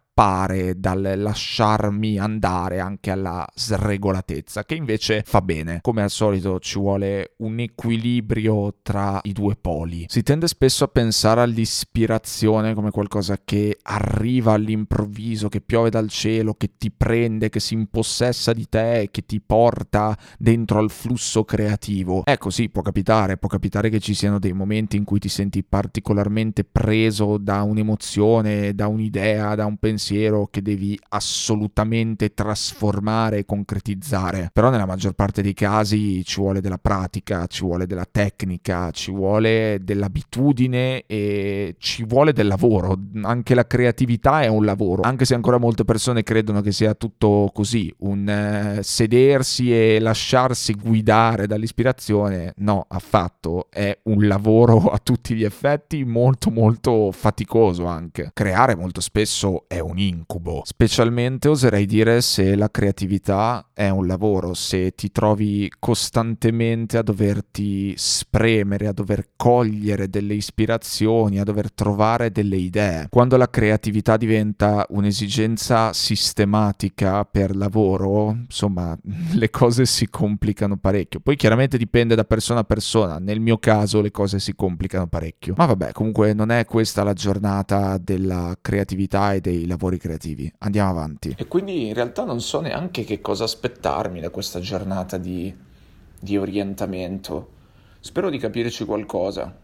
dal lasciarmi andare anche alla sregolatezza, che invece fa bene. Come al solito ci vuole un equilibrio tra i due poli. Si tende spesso a pensare all'ispirazione come qualcosa che arriva all'improvviso, che piove dal cielo, che ti prende, che si impossessa di te e che ti porta dentro al flusso creativo. Ecco, sì, può capitare, può capitare che ci siano dei momenti in cui ti senti particolarmente preso da un'emozione, da un'idea, da un pensiero che devi assolutamente trasformare e concretizzare, però nella maggior parte dei casi ci vuole della pratica, ci vuole della tecnica, ci vuole dell'abitudine e ci vuole del lavoro. Anche la creatività è un lavoro, anche se ancora molte persone credono che sia tutto così, un eh, sedersi e lasciarsi guidare dall'ispirazione. No, affatto, è un lavoro a tutti gli effetti, molto molto faticoso anche. Creare molto spesso è un incubo, specialmente oserei dire se la creatività è un lavoro, se ti trovi costantemente a doverti spremere, a dover cogliere delle ispirazioni, a dover trovare delle idee. Quando la creatività diventa un'esigenza sistematica per lavoro, insomma, le cose si complicano parecchio. Poi chiaramente dipende da persona a persona, nel mio caso le cose si complicano parecchio. Ma vabbè, comunque non è questa la giornata della creatività e dei lavori creativi. Andiamo avanti. E quindi in realtà non so neanche che cosa aspettarmi da questa giornata di, di orientamento. Spero di capirci qualcosa.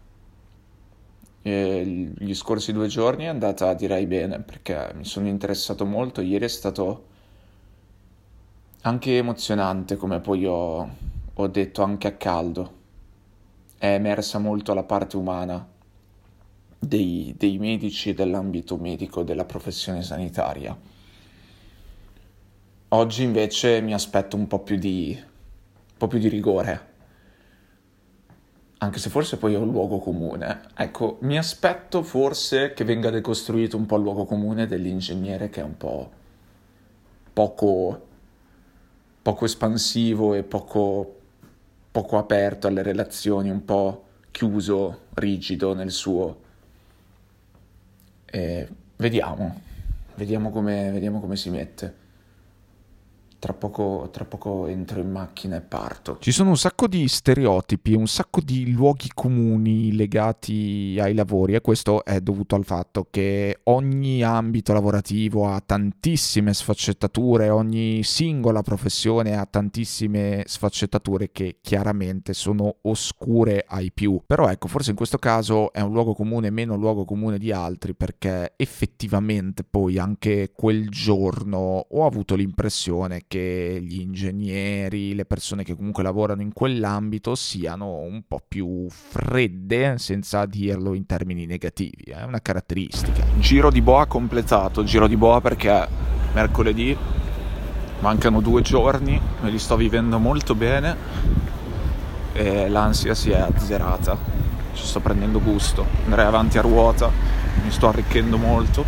E gli scorsi due giorni è andata, direi, bene, perché mi sono interessato molto. Ieri è stato anche emozionante, come poi ho, ho detto anche a caldo. È emersa molto la parte umana Dei, dei medici, dell'ambito medico, della professione sanitaria. Oggi invece mi aspetto un po' più di un po' più di rigore, anche se forse poi è un luogo comune. Ecco, mi aspetto forse che venga decostruito un po' il luogo comune dell'ingegnere, che è un po' poco poco espansivo e poco poco aperto alle relazioni, un po' chiuso, rigido nel suo. E vediamo, vediamo come, vediamo come si mette. Tra poco, tra poco entro in macchina e parto. Ci sono un sacco di stereotipi, un sacco di luoghi comuni legati ai lavori, e questo è dovuto al fatto che ogni ambito lavorativo ha tantissime sfaccettature, ogni singola professione ha tantissime sfaccettature che chiaramente sono oscure ai più. Però ecco, forse in questo caso è un luogo comune meno luogo comune di altri, perché effettivamente poi anche quel giorno ho avuto l'impressione che gli ingegneri, le persone che comunque lavorano in quell'ambito siano un po' più fredde, senza dirlo in termini negativi, è una caratteristica. Giro di boa completato, giro di boa perché mercoledì mancano due giorni, me li sto vivendo molto bene e l'ansia si è azzerata, ci sto prendendo gusto, andrei avanti a ruota, mi sto arricchendo molto.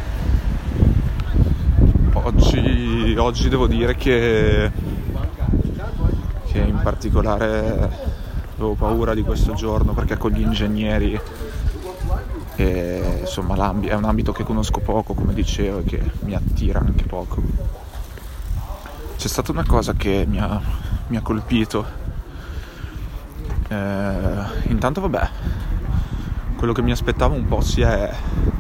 Oggi, oggi devo dire che, che in particolare avevo paura di questo giorno perché con gli ingegneri e, insomma è un ambito che conosco poco, come dicevo, e che mi attira anche poco. C'è stata una cosa che mi ha, mi ha colpito. Eh, intanto vabbè, quello che mi aspettavo un po' si è,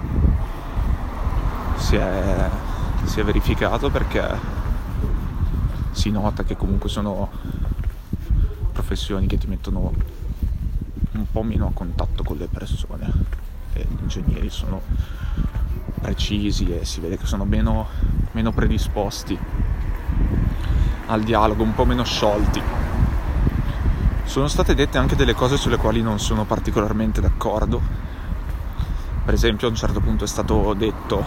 si è, si è verificato, perché si nota che comunque sono professioni che ti mettono un po' meno a contatto con le persone, e gli ingegneri sono precisi e si vede che sono meno, meno predisposti al dialogo, un po' meno sciolti. Sono state dette anche delle cose sulle quali non sono particolarmente d'accordo. Per esempio, a un certo punto è stato detto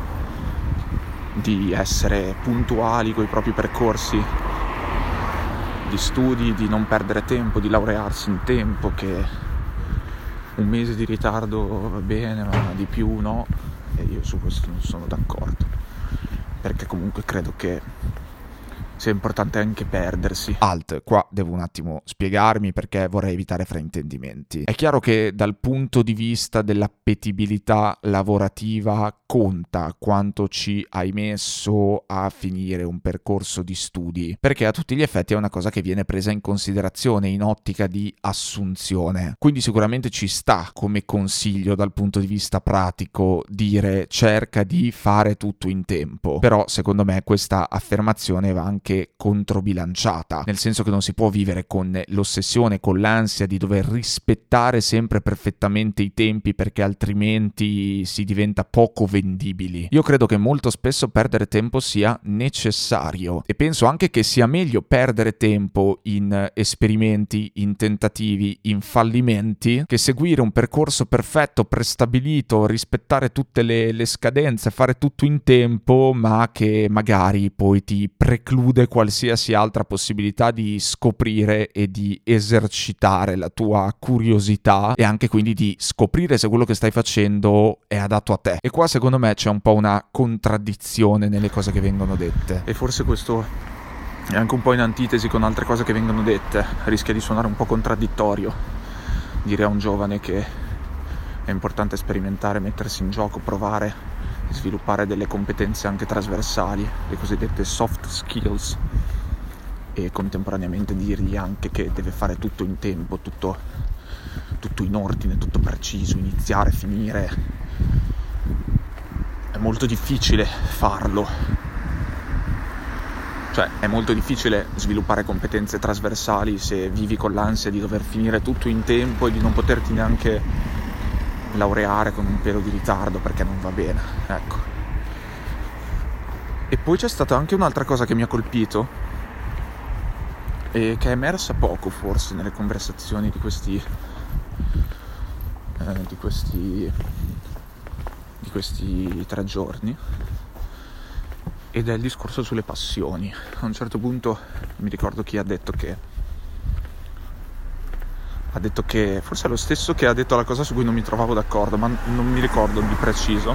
di essere puntuali con i propri percorsi di studi, di non perdere tempo, di laurearsi in tempo, che un mese di ritardo va bene, ma di più no, e io su questo non sono d'accordo, perché comunque credo che sia importante anche perdersi. Alt, qua devo un attimo spiegarmi perché vorrei evitare fraintendimenti. È chiaro che dal punto di vista dell'appetibilità lavorativa conta quanto ci hai messo a finire un percorso di studi, perché a tutti gli effetti è una cosa che viene presa in considerazione in ottica di assunzione. Quindi sicuramente ci sta come consiglio dal punto di vista pratico dire cerca di fare tutto in tempo, però secondo me questa affermazione va anche controbilanciata, nel senso che non si può vivere con l'ossessione, con l'ansia di dover rispettare sempre perfettamente i tempi, perché altrimenti si diventa poco vendibili. Io credo che molto spesso perdere tempo sia necessario, e penso anche che sia meglio perdere tempo in esperimenti, in tentativi, in fallimenti, che seguire un percorso perfetto, prestabilito, rispettare tutte le, le scadenze, fare tutto in tempo, ma che magari poi ti preclude qualsiasi altra possibilità di scoprire e di esercitare la tua curiosità, e anche quindi di scoprire se quello che stai facendo è adatto a te. E qua secondo me c'è un po' una contraddizione nelle cose che vengono dette, e forse questo è anche un po' in antitesi con altre cose che vengono dette. Rischia di suonare un po' contraddittorio dire a un giovane che è importante sperimentare, mettersi in gioco, provare, sviluppare delle competenze anche trasversali, le cosiddette soft skills, e contemporaneamente dirgli anche che deve fare tutto in tempo, tutto, tutto in ordine, tutto preciso, iniziare, finire. È molto difficile farlo, cioè è molto difficile sviluppare competenze trasversali se vivi con l'ansia di dover finire tutto in tempo e di non poterti neanche laureare con un pelo di ritardo perché non va bene, ecco. E poi c'è stata anche un'altra cosa che mi ha colpito e che è emersa poco forse nelle conversazioni di questi eh, di questi di questi tre giorni, ed è il discorso sulle passioni. A un certo punto mi ricordo chi ha detto che ha detto che forse è lo stesso che ha detto la cosa su cui non mi trovavo d'accordo, ma non mi ricordo di preciso.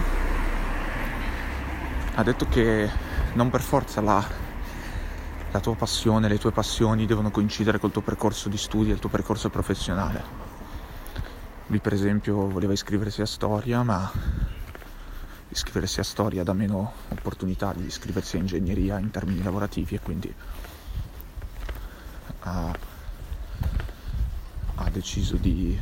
Ha detto che non per forza la, la tua passione, le tue passioni devono coincidere col tuo percorso di studi e il tuo percorso professionale. Lui per esempio voleva iscriversi a storia, ma iscriversi a storia dà meno opportunità di iscriversi a ingegneria in termini lavorativi, e quindi ha ha deciso di,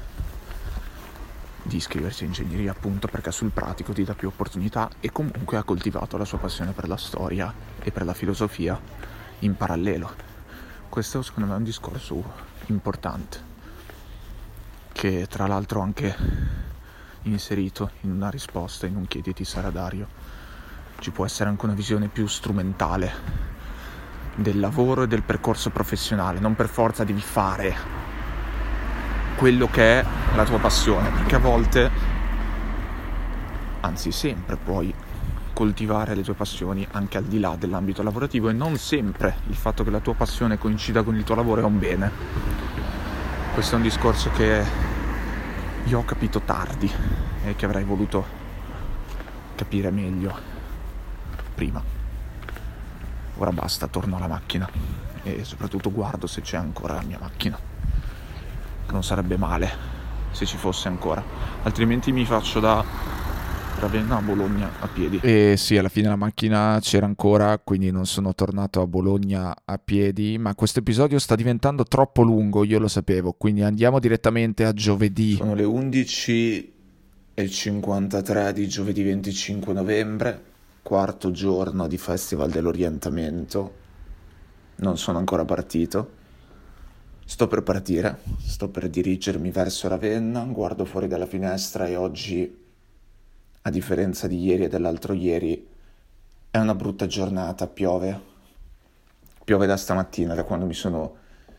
di iscriversi a ingegneria, appunto perché sul pratico ti dà più opportunità, e comunque ha coltivato la sua passione per la storia e per la filosofia in parallelo. Questo secondo me è un discorso importante, che tra l'altro ho anche inserito in una risposta in un chiediti Saradario. Ci può essere anche una visione più strumentale del lavoro e del percorso professionale. Non per forza devi fare quello che è la tua passione, perché a volte, anzi sempre, puoi coltivare le tue passioni anche al di là dell'ambito lavorativo, e non sempre il fatto che la tua passione coincida con il tuo lavoro è un bene. Questo è un discorso che io ho capito tardi e che avrei voluto capire meglio prima. Ora basta, torno alla macchina e soprattutto guardo se c'è ancora la mia macchina, che non sarebbe male se ci fosse ancora, altrimenti mi faccio da Ravenna a Bologna a piedi. E sì, alla fine la macchina c'era ancora, quindi non sono tornato a Bologna a piedi, ma questo episodio sta diventando troppo lungo, io lo sapevo, quindi andiamo direttamente a giovedì. Sono le undici e cinquantatré di giovedì venticinque novembre, quarto giorno di Festival dell'Orientamento. Non sono ancora partito. Sto per partire, sto per dirigermi verso Ravenna, guardo fuori dalla finestra e oggi, a differenza di ieri e dell'altro ieri, è una brutta giornata, piove. Piove da stamattina, da quando mi sono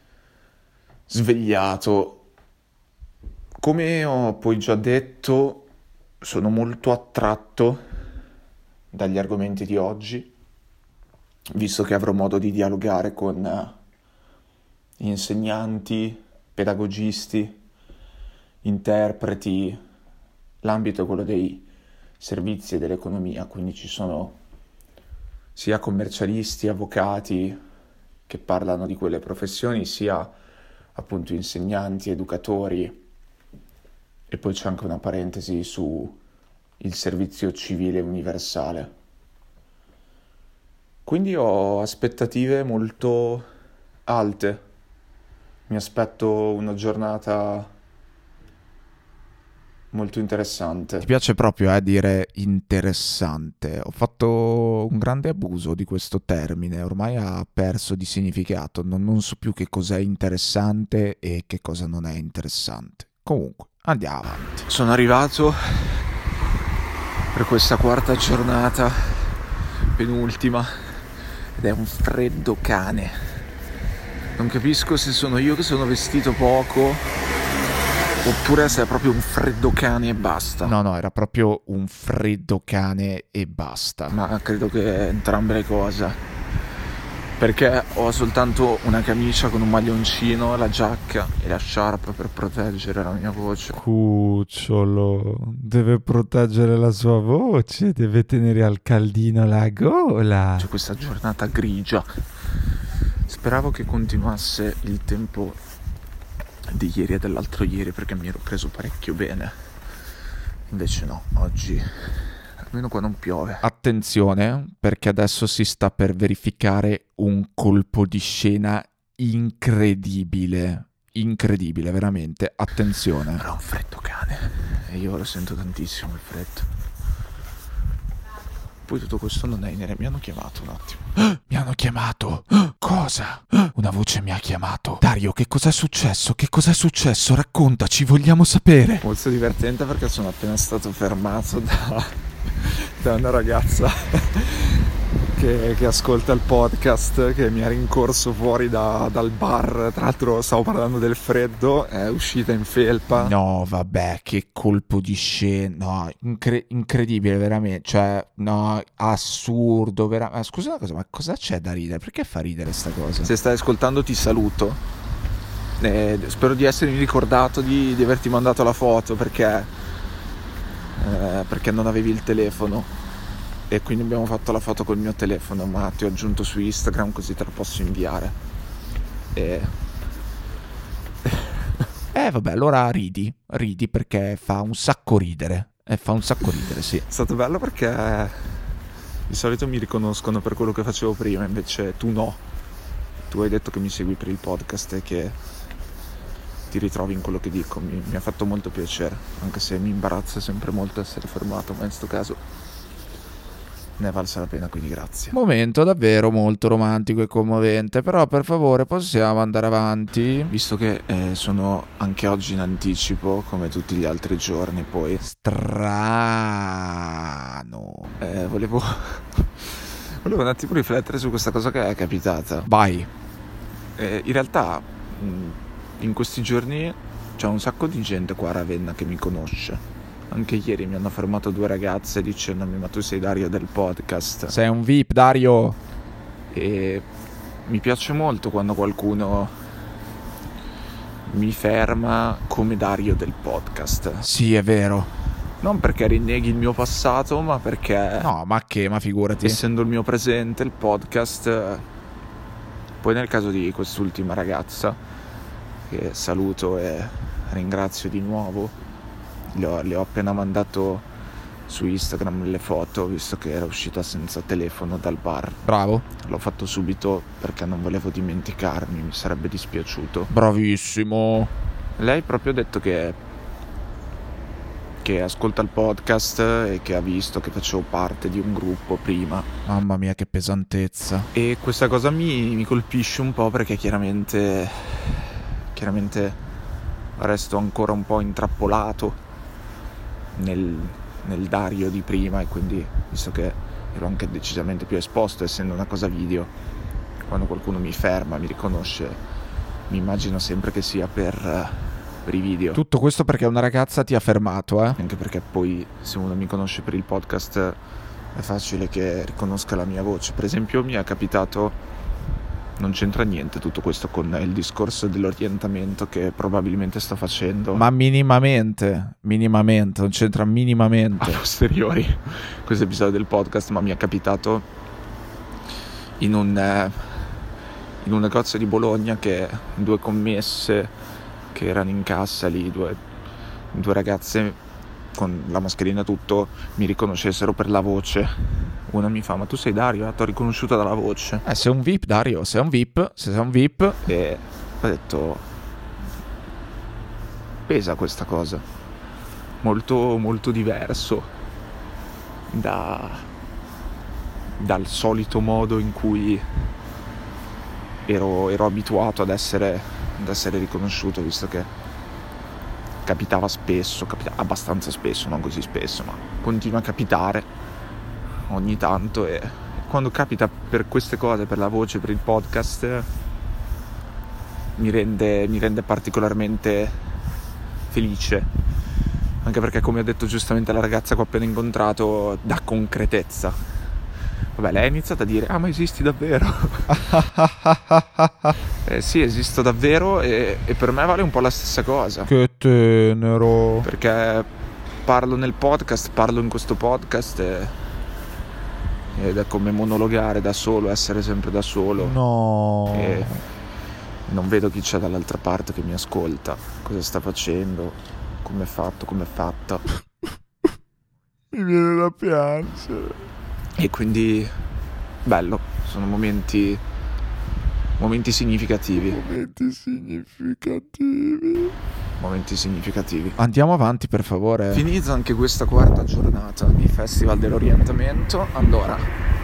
svegliato. Come ho poi già detto, sono molto attratto dagli argomenti di oggi, visto che avrò modo di dialogare con insegnanti, pedagogisti, interpreti. L'ambito è quello dei servizi e dell'economia, quindi ci sono sia commercialisti, avvocati che parlano di quelle professioni, sia appunto insegnanti, educatori, e poi c'è anche una parentesi su il servizio civile universale. Quindi ho aspettative molto alte, mi aspetto una giornata molto interessante. Ti piace proprio eh, dire interessante. Ho fatto un grande abuso di questo termine, ormai ha perso di significato, non, non so più che cos'è interessante e che cosa non è interessante. Comunque, andiamo avanti. Sono arrivato per questa quarta giornata, penultima, ed è un freddo cane. Non capisco se sono io che sono vestito poco oppure se è proprio un freddo cane e basta. No, no, era proprio un freddo cane e basta. Ma credo che entrambe le cose, perché ho soltanto una camicia con un maglioncino, la giacca e la sciarpa per proteggere la mia voce. Cucciolo, deve proteggere la sua voce, deve tenere al caldino la gola. C'è questa giornata grigia. Speravo che continuasse il tempo di ieri e dell'altro ieri, perché mi ero preso parecchio bene. Invece no, oggi almeno qua non piove. Attenzione, perché adesso si sta per verificare un colpo di scena incredibile. Incredibile, veramente. Attenzione. Però è un freddo cane e io lo sento tantissimo il freddo. Poi tutto questo non è in nere. Mi hanno chiamato un attimo. Mi hanno chiamato. Cosa? Una voce mi ha chiamato. Dario, che cos'è successo? Che cos'è successo? Raccontaci, vogliamo sapere. Molto divertente perché sono appena stato fermato da, da una ragazza che, che ascolta il podcast, che mi ha rincorso fuori da, dal bar. Tra l'altro stavo parlando del freddo, è uscita in felpa. No, vabbè, che colpo di scena. No, incre- incredibile, veramente. Cioè, no, assurdo, veramente. Scusa una cosa, ma cosa c'è da ridere? Perché fa ridere sta cosa? Se stai ascoltando ti saluto. Eh, spero di essermi ricordato di, di averti mandato la foto, perché, eh, perché non avevi il telefono. E quindi abbiamo fatto la foto col mio telefono, ma ti ho aggiunto su Instagram così te la posso inviare. E... Eh vabbè, allora ridi, ridi perché fa un sacco ridere. E fa un sacco ridere, sì. È stato bello perché di solito mi riconoscono per quello che facevo prima, invece tu no. Tu hai detto che mi segui per il podcast e che ti ritrovi in quello che dico. Mi, mi ha fatto molto piacere, anche se mi imbarazza sempre molto essere fermato, ma in sto caso ne è valsa la pena, quindi grazie. Momento davvero molto romantico e commovente, però per favore possiamo andare avanti, visto che eh, sono anche oggi in anticipo come tutti gli altri giorni. Poi strano eh, volevo Volevo un attimo riflettere su questa cosa che è capitata. Vai. Eh, in realtà mh, in questi giorni c'è un sacco di gente qua a Ravenna che mi conosce. Anche ieri mi hanno fermato due ragazze dicendomi: ma tu sei Dario del podcast. Sei un V I P, Dario. E mi piace molto quando qualcuno mi ferma come Dario del podcast. Sì, è vero. Non perché rinneghi il mio passato, ma perché... No, ma che, ma figurati. Essendo il mio presente, il podcast... Poi nel caso di quest'ultima ragazza, che saluto e ringrazio di nuovo, le ho, le ho appena mandato su Instagram le foto, visto che era uscita senza telefono dal bar. Bravo. L'ho fatto subito perché non volevo dimenticarmi, mi sarebbe dispiaciuto. Bravissimo. Lei proprio ha detto che... che ascolta il podcast e che ha visto che facevo parte di un gruppo prima. Mamma mia, che pesantezza. E questa cosa mi, mi colpisce un po' perché chiaramente chiaramente resto ancora un po' intrappolato nel, nel Dario di prima, e quindi, visto che ero anche decisamente più esposto essendo una cosa video, quando qualcuno mi ferma, mi riconosce, mi immagino sempre che sia per... per i video. Tutto questo perché una ragazza ti ha fermato, eh? Anche perché poi se uno mi conosce per il podcast è facile che riconosca la mia voce. Per esempio mi è capitato, non c'entra niente tutto questo con il discorso dell'orientamento che probabilmente sto facendo, Ma minimamente, minimamente, non c'entra minimamente. a posteriori questo episodio del podcast, ma mi è capitato in un eh, in un negozio di Bologna che due commesse che erano in cassa lì, due, due ragazze con la mascherina e tutto, mi riconoscessero per la voce. Una mi fa: ma tu sei Dario? Ti ho riconosciuta dalla voce. Eh, sei un V I P, Dario, sei un V I P, se sei un V I P. E ho detto: pesa questa cosa, molto molto diverso da dal solito modo in cui ero, ero abituato ad essere ad essere riconosciuto, visto che capitava spesso, capita abbastanza spesso, non così spesso, ma continua a capitare ogni tanto, e quando capita per queste cose, per la voce, per il podcast, mi rende, mi rende particolarmente felice, anche perché, come ho detto giustamente la ragazza che ho appena incontrato, dà concretezza. Vabbè, lei ha iniziato a dire: ah, ma esisti davvero? eh, sì, esisto davvero, e, e per me vale un po' la stessa cosa. Che tenero. Perché parlo nel podcast, parlo in questo podcast, e, ed è come monologare da solo, essere sempre da solo. No. E non vedo chi c'è dall'altra parte che mi ascolta, cosa sta facendo, come è fatto, come è fatta. Mi viene da piangere. E quindi bello, sono momenti momenti significativi. Momenti significativi. Momenti significativi. Andiamo avanti, per favore. Finita anche questa quarta giornata di Festival dell'Orientamento. Allora,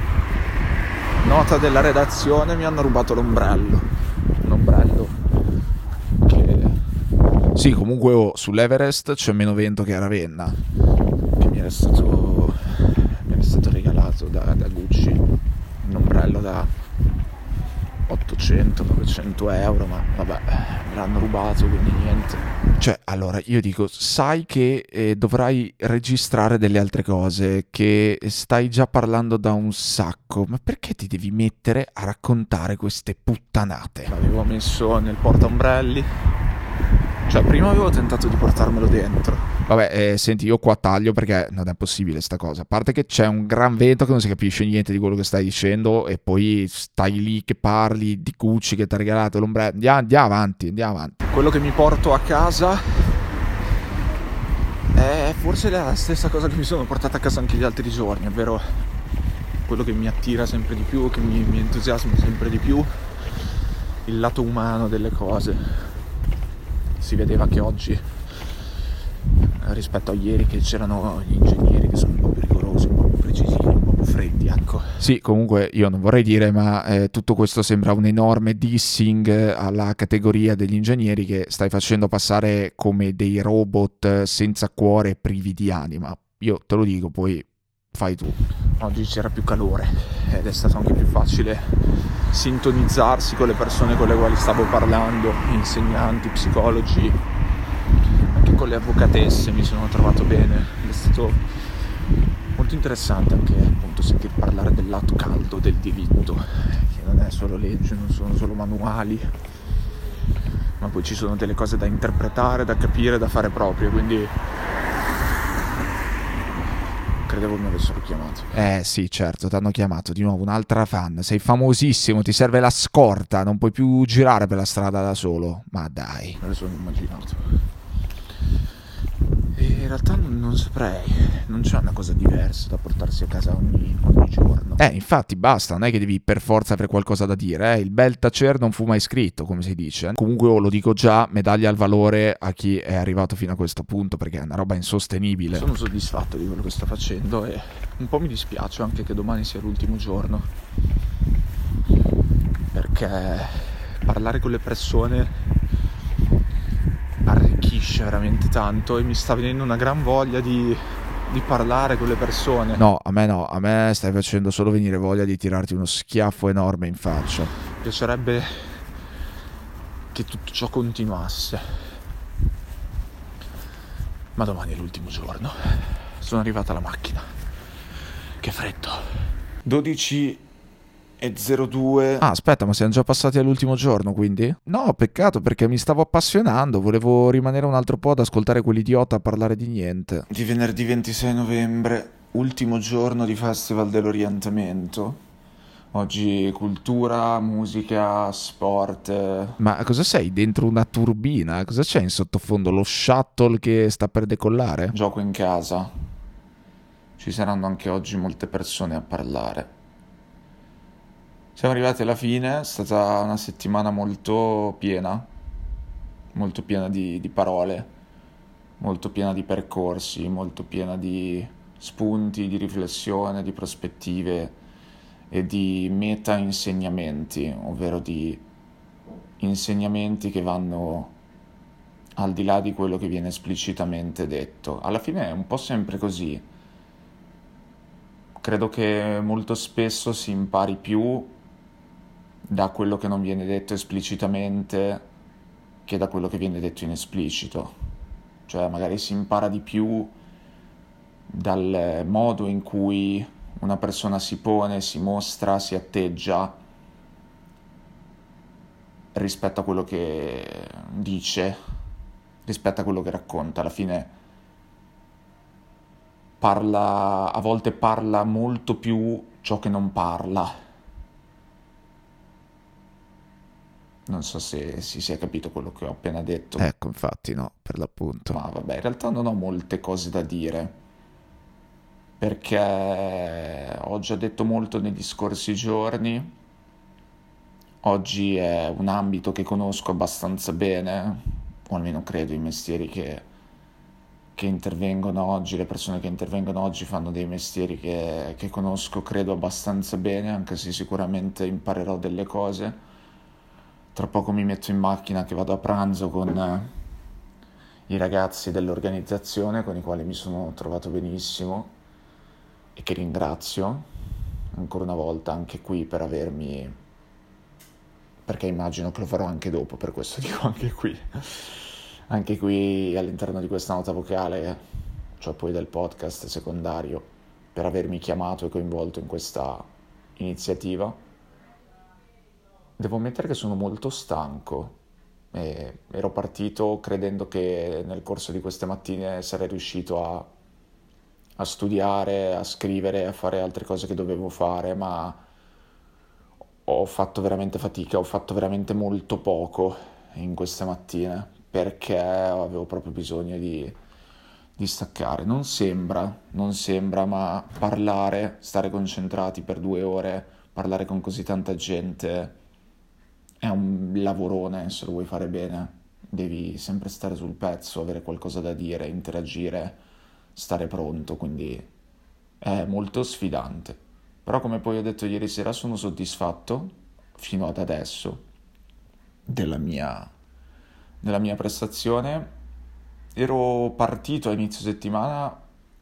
nota della redazione: mi hanno rubato l'ombrello. Un ombrello che... Sì, comunque oh, sull'Everest c'è meno vento che a Ravenna. Che mi era stato mi era stato regalato da, da Gucci. Un ombrello da ottocento novecento euro, ma vabbè, me l'hanno rubato, quindi niente. Cioè, allora, io dico, sai che eh, dovrai registrare delle altre cose, che stai già parlando da un sacco, ma perché ti devi mettere a raccontare queste puttanate? L'avevo messo nel portaombrelli, cioè prima avevo tentato di portarmelo dentro. Vabbè, eh, senti, io qua taglio perché non è possibile sta cosa. A parte che c'è un gran vento che non si capisce niente di quello che stai dicendo, e poi stai lì che parli di Gucci che ti ha regalato l'ombrello. Andiamo, andiamo avanti, andiamo avanti. Quello che mi porto a casa è forse la stessa cosa che mi sono portato a casa anche gli altri giorni, ovvero quello che mi attira sempre di più, che mi, mi entusiasma sempre di più, il lato umano delle cose. Si vedeva che oggi, rispetto a ieri, che c'erano gli ingegneri che sono un po' più rigorosi, un po' più precisi, un po' più freddi, ecco. Sì, comunque io non vorrei dire, ma eh, tutto questo sembra un enorme dissing alla categoria degli ingegneri che stai facendo passare come dei robot senza cuore, privi di anima. Io te lo dico, poi fai tu. Oggi c'era più calore ed è stato anche più facile sintonizzarsi con le persone con le quali stavo parlando, insegnanti, psicologi, anche con le avvocatesse mi sono trovato bene. È stato molto interessante anche appunto sentir parlare del lato caldo del diritto, che non è solo legge, non sono solo manuali, ma poi ci sono delle cose da interpretare, da capire, da fare proprie, quindi credevo mi avessero chiamato. Eh sì, certo, ti hanno chiamato di nuovo, un'altra fan, sei famosissimo, ti serve la scorta, non puoi più girare per la strada da solo. Ma dai, me lo sono immaginato. E in realtà non, non saprei, non c'è una cosa diversa da portarsi a casa ogni, ogni giorno. Eh, infatti basta, non è che devi per forza avere qualcosa da dire, eh? Il bel tacer non fu mai scritto, come si dice. Comunque oh, lo dico già, medaglia al valore a chi è arrivato fino a questo punto, perché è una roba insostenibile. Sono soddisfatto di quello che sto facendo e un po' mi dispiace anche che domani sia l'ultimo giorno, perché parlare con le persone arricchisce veramente tanto e mi sta venendo una gran voglia di, di parlare con le persone. No, a me no, a me stai facendo solo venire voglia di tirarti uno schiaffo enorme in faccia. Mi piacerebbe che tutto ciò continuasse, ma domani è l'ultimo giorno. Sono arrivata alla macchina, che freddo. dodici e zero due. Ah, aspetta, ma siamo già passati all'ultimo giorno, quindi? No, peccato, perché mi stavo appassionando, volevo rimanere un altro po' ad ascoltare quell'idiota parlare di niente. Di venerdì ventisei novembre, ultimo giorno di Festival dell'Orientamento. Oggi cultura, musica, sport. Ma cosa sei? Dentro una turbina? Cosa c'è in sottofondo? Lo shuttle che sta per decollare? Gioco in casa. Ci saranno anche oggi molte persone a parlare. Siamo arrivati alla fine, è stata una settimana molto piena, molto piena di, di parole, molto piena di percorsi, molto piena di spunti, di riflessione, di prospettive e di meta-insegnamenti, ovvero di insegnamenti che vanno al di là di quello che viene esplicitamente detto. Alla fine è un po' sempre così. Credo che molto spesso si impari più da quello che non viene detto esplicitamente che da quello che viene detto in esplicito. Cioè magari si impara di più dal modo in cui una persona si pone, si mostra, si atteggia rispetto a quello che dice, rispetto a quello che racconta. Alla fine parla, a volte parla molto più ciò che non parla. Non so se si sia capito quello che ho appena detto. Ecco, infatti no, per l'appunto. Ma vabbè, in realtà non ho molte cose da dire, perché ho già detto molto negli scorsi giorni. Oggi è un ambito che conosco abbastanza bene, o almeno credo. I mestieri che, che intervengono oggi, le persone che intervengono oggi fanno dei mestieri che, che conosco, credo, abbastanza bene, anche se sicuramente imparerò delle cose. Tra poco mi metto in macchina che vado a pranzo con eh, i ragazzi dell'organizzazione con i quali mi sono trovato benissimo e che ringrazio ancora una volta anche qui per avermi, perché immagino che lo farò anche dopo, per questo dico anche qui, anche qui all'interno di questa nota vocale, cioè poi del podcast secondario, per avermi chiamato e coinvolto in questa iniziativa. Devo ammettere che sono molto stanco. E ero partito credendo che nel corso di queste mattine sarei riuscito a, a studiare, a scrivere, a fare altre cose che dovevo fare, ma ho fatto veramente fatica, ho fatto veramente molto poco in queste mattine, perché avevo proprio bisogno di, di staccare. Non sembra, non sembra, ma parlare, stare concentrati per due ore, parlare con così tanta gente è un lavorone. Se lo vuoi fare bene devi sempre stare sul pezzo, avere qualcosa da dire, interagire, stare pronto, quindi è molto sfidante. Però come poi ho detto ieri sera, sono soddisfatto fino ad adesso della mia, della mia prestazione. Ero partito a inizio settimana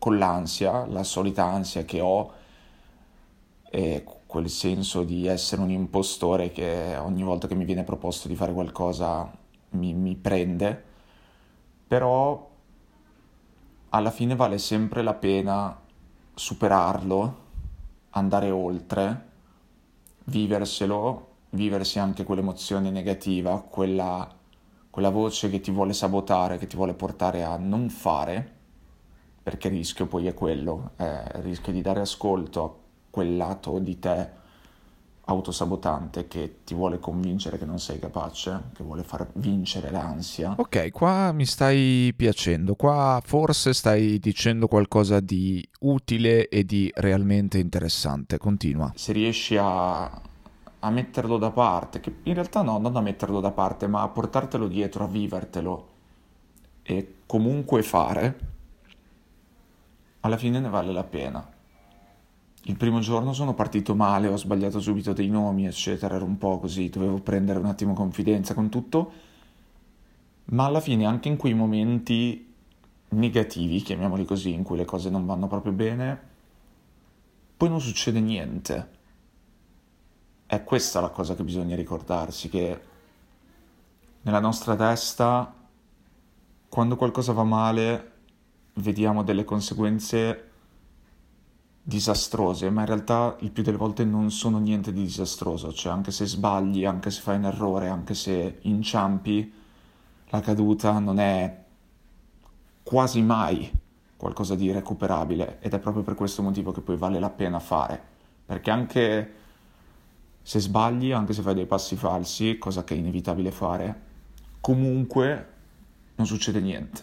con l'ansia, la solita ansia che ho, e quel senso di essere un impostore che ogni volta che mi viene proposto di fare qualcosa mi, mi prende, però alla fine vale sempre la pena superarlo, andare oltre, viverselo, viversi anche quell'emozione negativa, quella, quella voce che ti vuole sabotare, che ti vuole portare a non fare, perché il rischio poi è quello, è il rischio di dare ascolto a quel lato di te autosabotante che ti vuole convincere che non sei capace, che vuole far vincere l'ansia. Ok, qua mi stai piacendo, qua forse stai dicendo qualcosa di utile e di realmente interessante. Continua. Se riesci a, a metterlo da parte, che in realtà no, non a metterlo da parte, ma a portartelo dietro, a vivertelo e comunque fare, alla fine ne vale la pena. Il primo giorno sono partito male, ho sbagliato subito dei nomi, eccetera, ero un po' così, dovevo prendere un attimo confidenza con tutto, ma alla fine anche in quei momenti negativi, chiamiamoli così, in cui le cose non vanno proprio bene, poi non succede niente. È questa la cosa che bisogna ricordarsi, che nella nostra testa, quando qualcosa va male, vediamo delle conseguenze disastrose, ma in realtà il più delle volte non sono niente di disastroso, cioè anche se sbagli, anche se fai un errore, anche se inciampi, la caduta non è quasi mai qualcosa di irrecuperabile, ed è proprio per questo motivo che poi vale la pena fare, perché anche se sbagli, anche se fai dei passi falsi, cosa che è inevitabile fare, comunque non succede niente.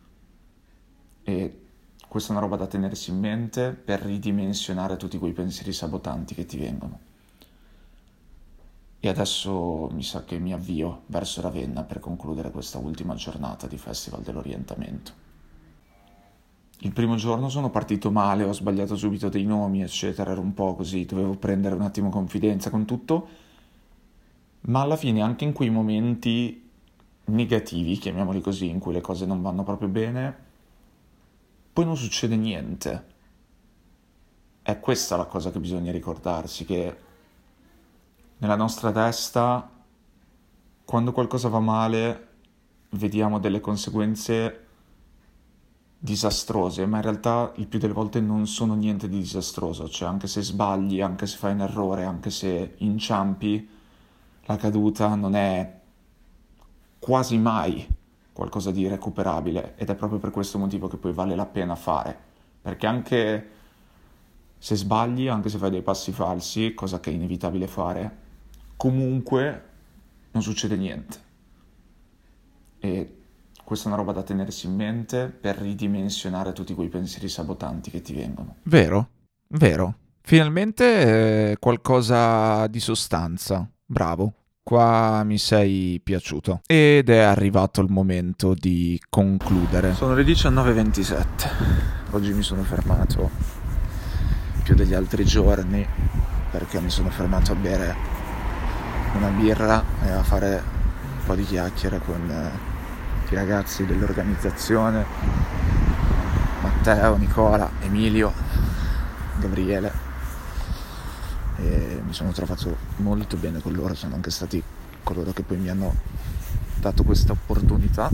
E questa è una roba da tenersi in mente per ridimensionare tutti quei pensieri sabotanti che ti vengono. E adesso mi sa che mi avvio verso Ravenna per concludere questa ultima giornata di Festival dell'Orientamento. Il primo giorno sono partito male, ho sbagliato subito dei nomi, eccetera, ero un po' così, dovevo prendere un attimo confidenza con tutto, ma alla fine anche in quei momenti negativi, chiamiamoli così, in cui le cose non vanno proprio bene, poi non succede niente. È questa la cosa che bisogna ricordarsi, che nella nostra testa, quando qualcosa va male, vediamo delle conseguenze disastrose, ma in realtà il più delle volte non sono niente di disastroso, cioè anche se sbagli, anche se fai un errore, anche se inciampi, la caduta non è quasi mai qualcosa di irrecuperabile, ed è proprio per questo motivo che poi vale la pena fare, perché anche se sbagli, anche se fai dei passi falsi, cosa che è inevitabile fare, comunque non succede niente. E questa è una roba da tenersi in mente per ridimensionare tutti quei pensieri sabotanti che ti vengono. Vero, vero. Finalmente eh, qualcosa di sostanza. Bravo. Qua mi sei piaciuto. Ed è arrivato il momento di concludere. Sono le diciannove e ventisette. Oggi mi sono fermato più degli altri giorni perché mi sono fermato a bere una birra e a fare un po' di chiacchiere con eh, i ragazzi dell'organizzazione, Matteo, Nicola, Emilio, Gabriele. E mi sono trovato molto bene con loro, sono anche stati coloro che poi mi hanno dato questa opportunità.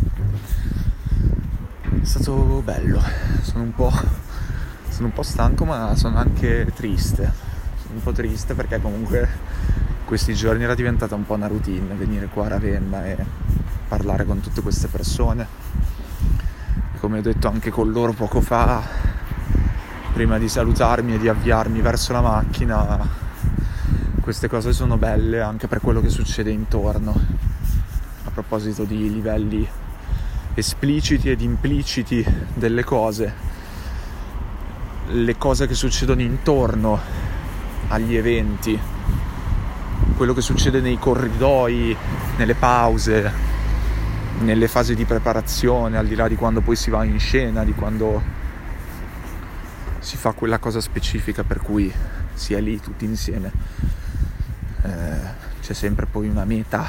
È stato bello, sono un po' sono un po' stanco, ma sono anche triste, sono un po' triste perché comunque questi giorni era diventata un po' una routine venire qua a Ravenna e parlare con tutte queste persone. E come ho detto anche con loro poco fa, prima di salutarmi e di avviarmi verso la macchina, queste cose sono belle anche per quello che succede intorno. A proposito di livelli espliciti ed impliciti delle cose, le cose che succedono intorno agli eventi, quello che succede nei corridoi, nelle pause, nelle fasi di preparazione, al di là di quando poi si va in scena, di quando si fa quella cosa specifica per cui si è lì tutti insieme. Eh, c'è sempre poi una meta,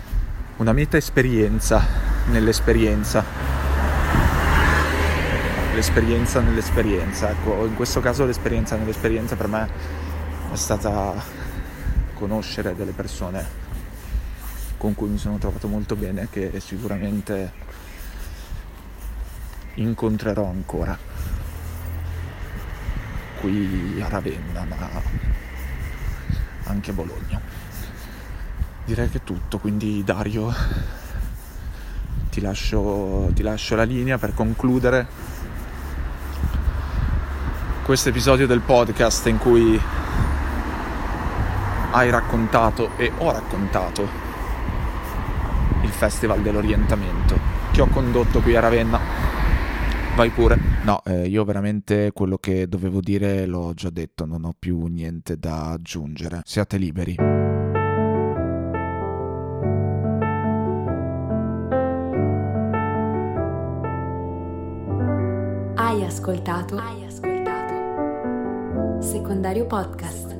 una meta esperienza nell'esperienza. l'esperienza nell'esperienza. Ecco, in questo caso l'esperienza nell'esperienza per me è stata conoscere delle persone con cui mi sono trovato molto bene, che sicuramente incontrerò ancora qui a Ravenna, ma anche a Bologna. Direi che è tutto, quindi Dario, ti lascio, ti lascio la linea per concludere questo episodio del podcast in cui hai raccontato e ho raccontato il Festival dell'Orientamento che ho condotto qui a Ravenna. Vai pure. No, eh, io veramente quello che dovevo dire l'ho già detto, non ho più niente da aggiungere. Siate liberi. Hai ascoltato? Hai ascoltato? Secondario Podcast.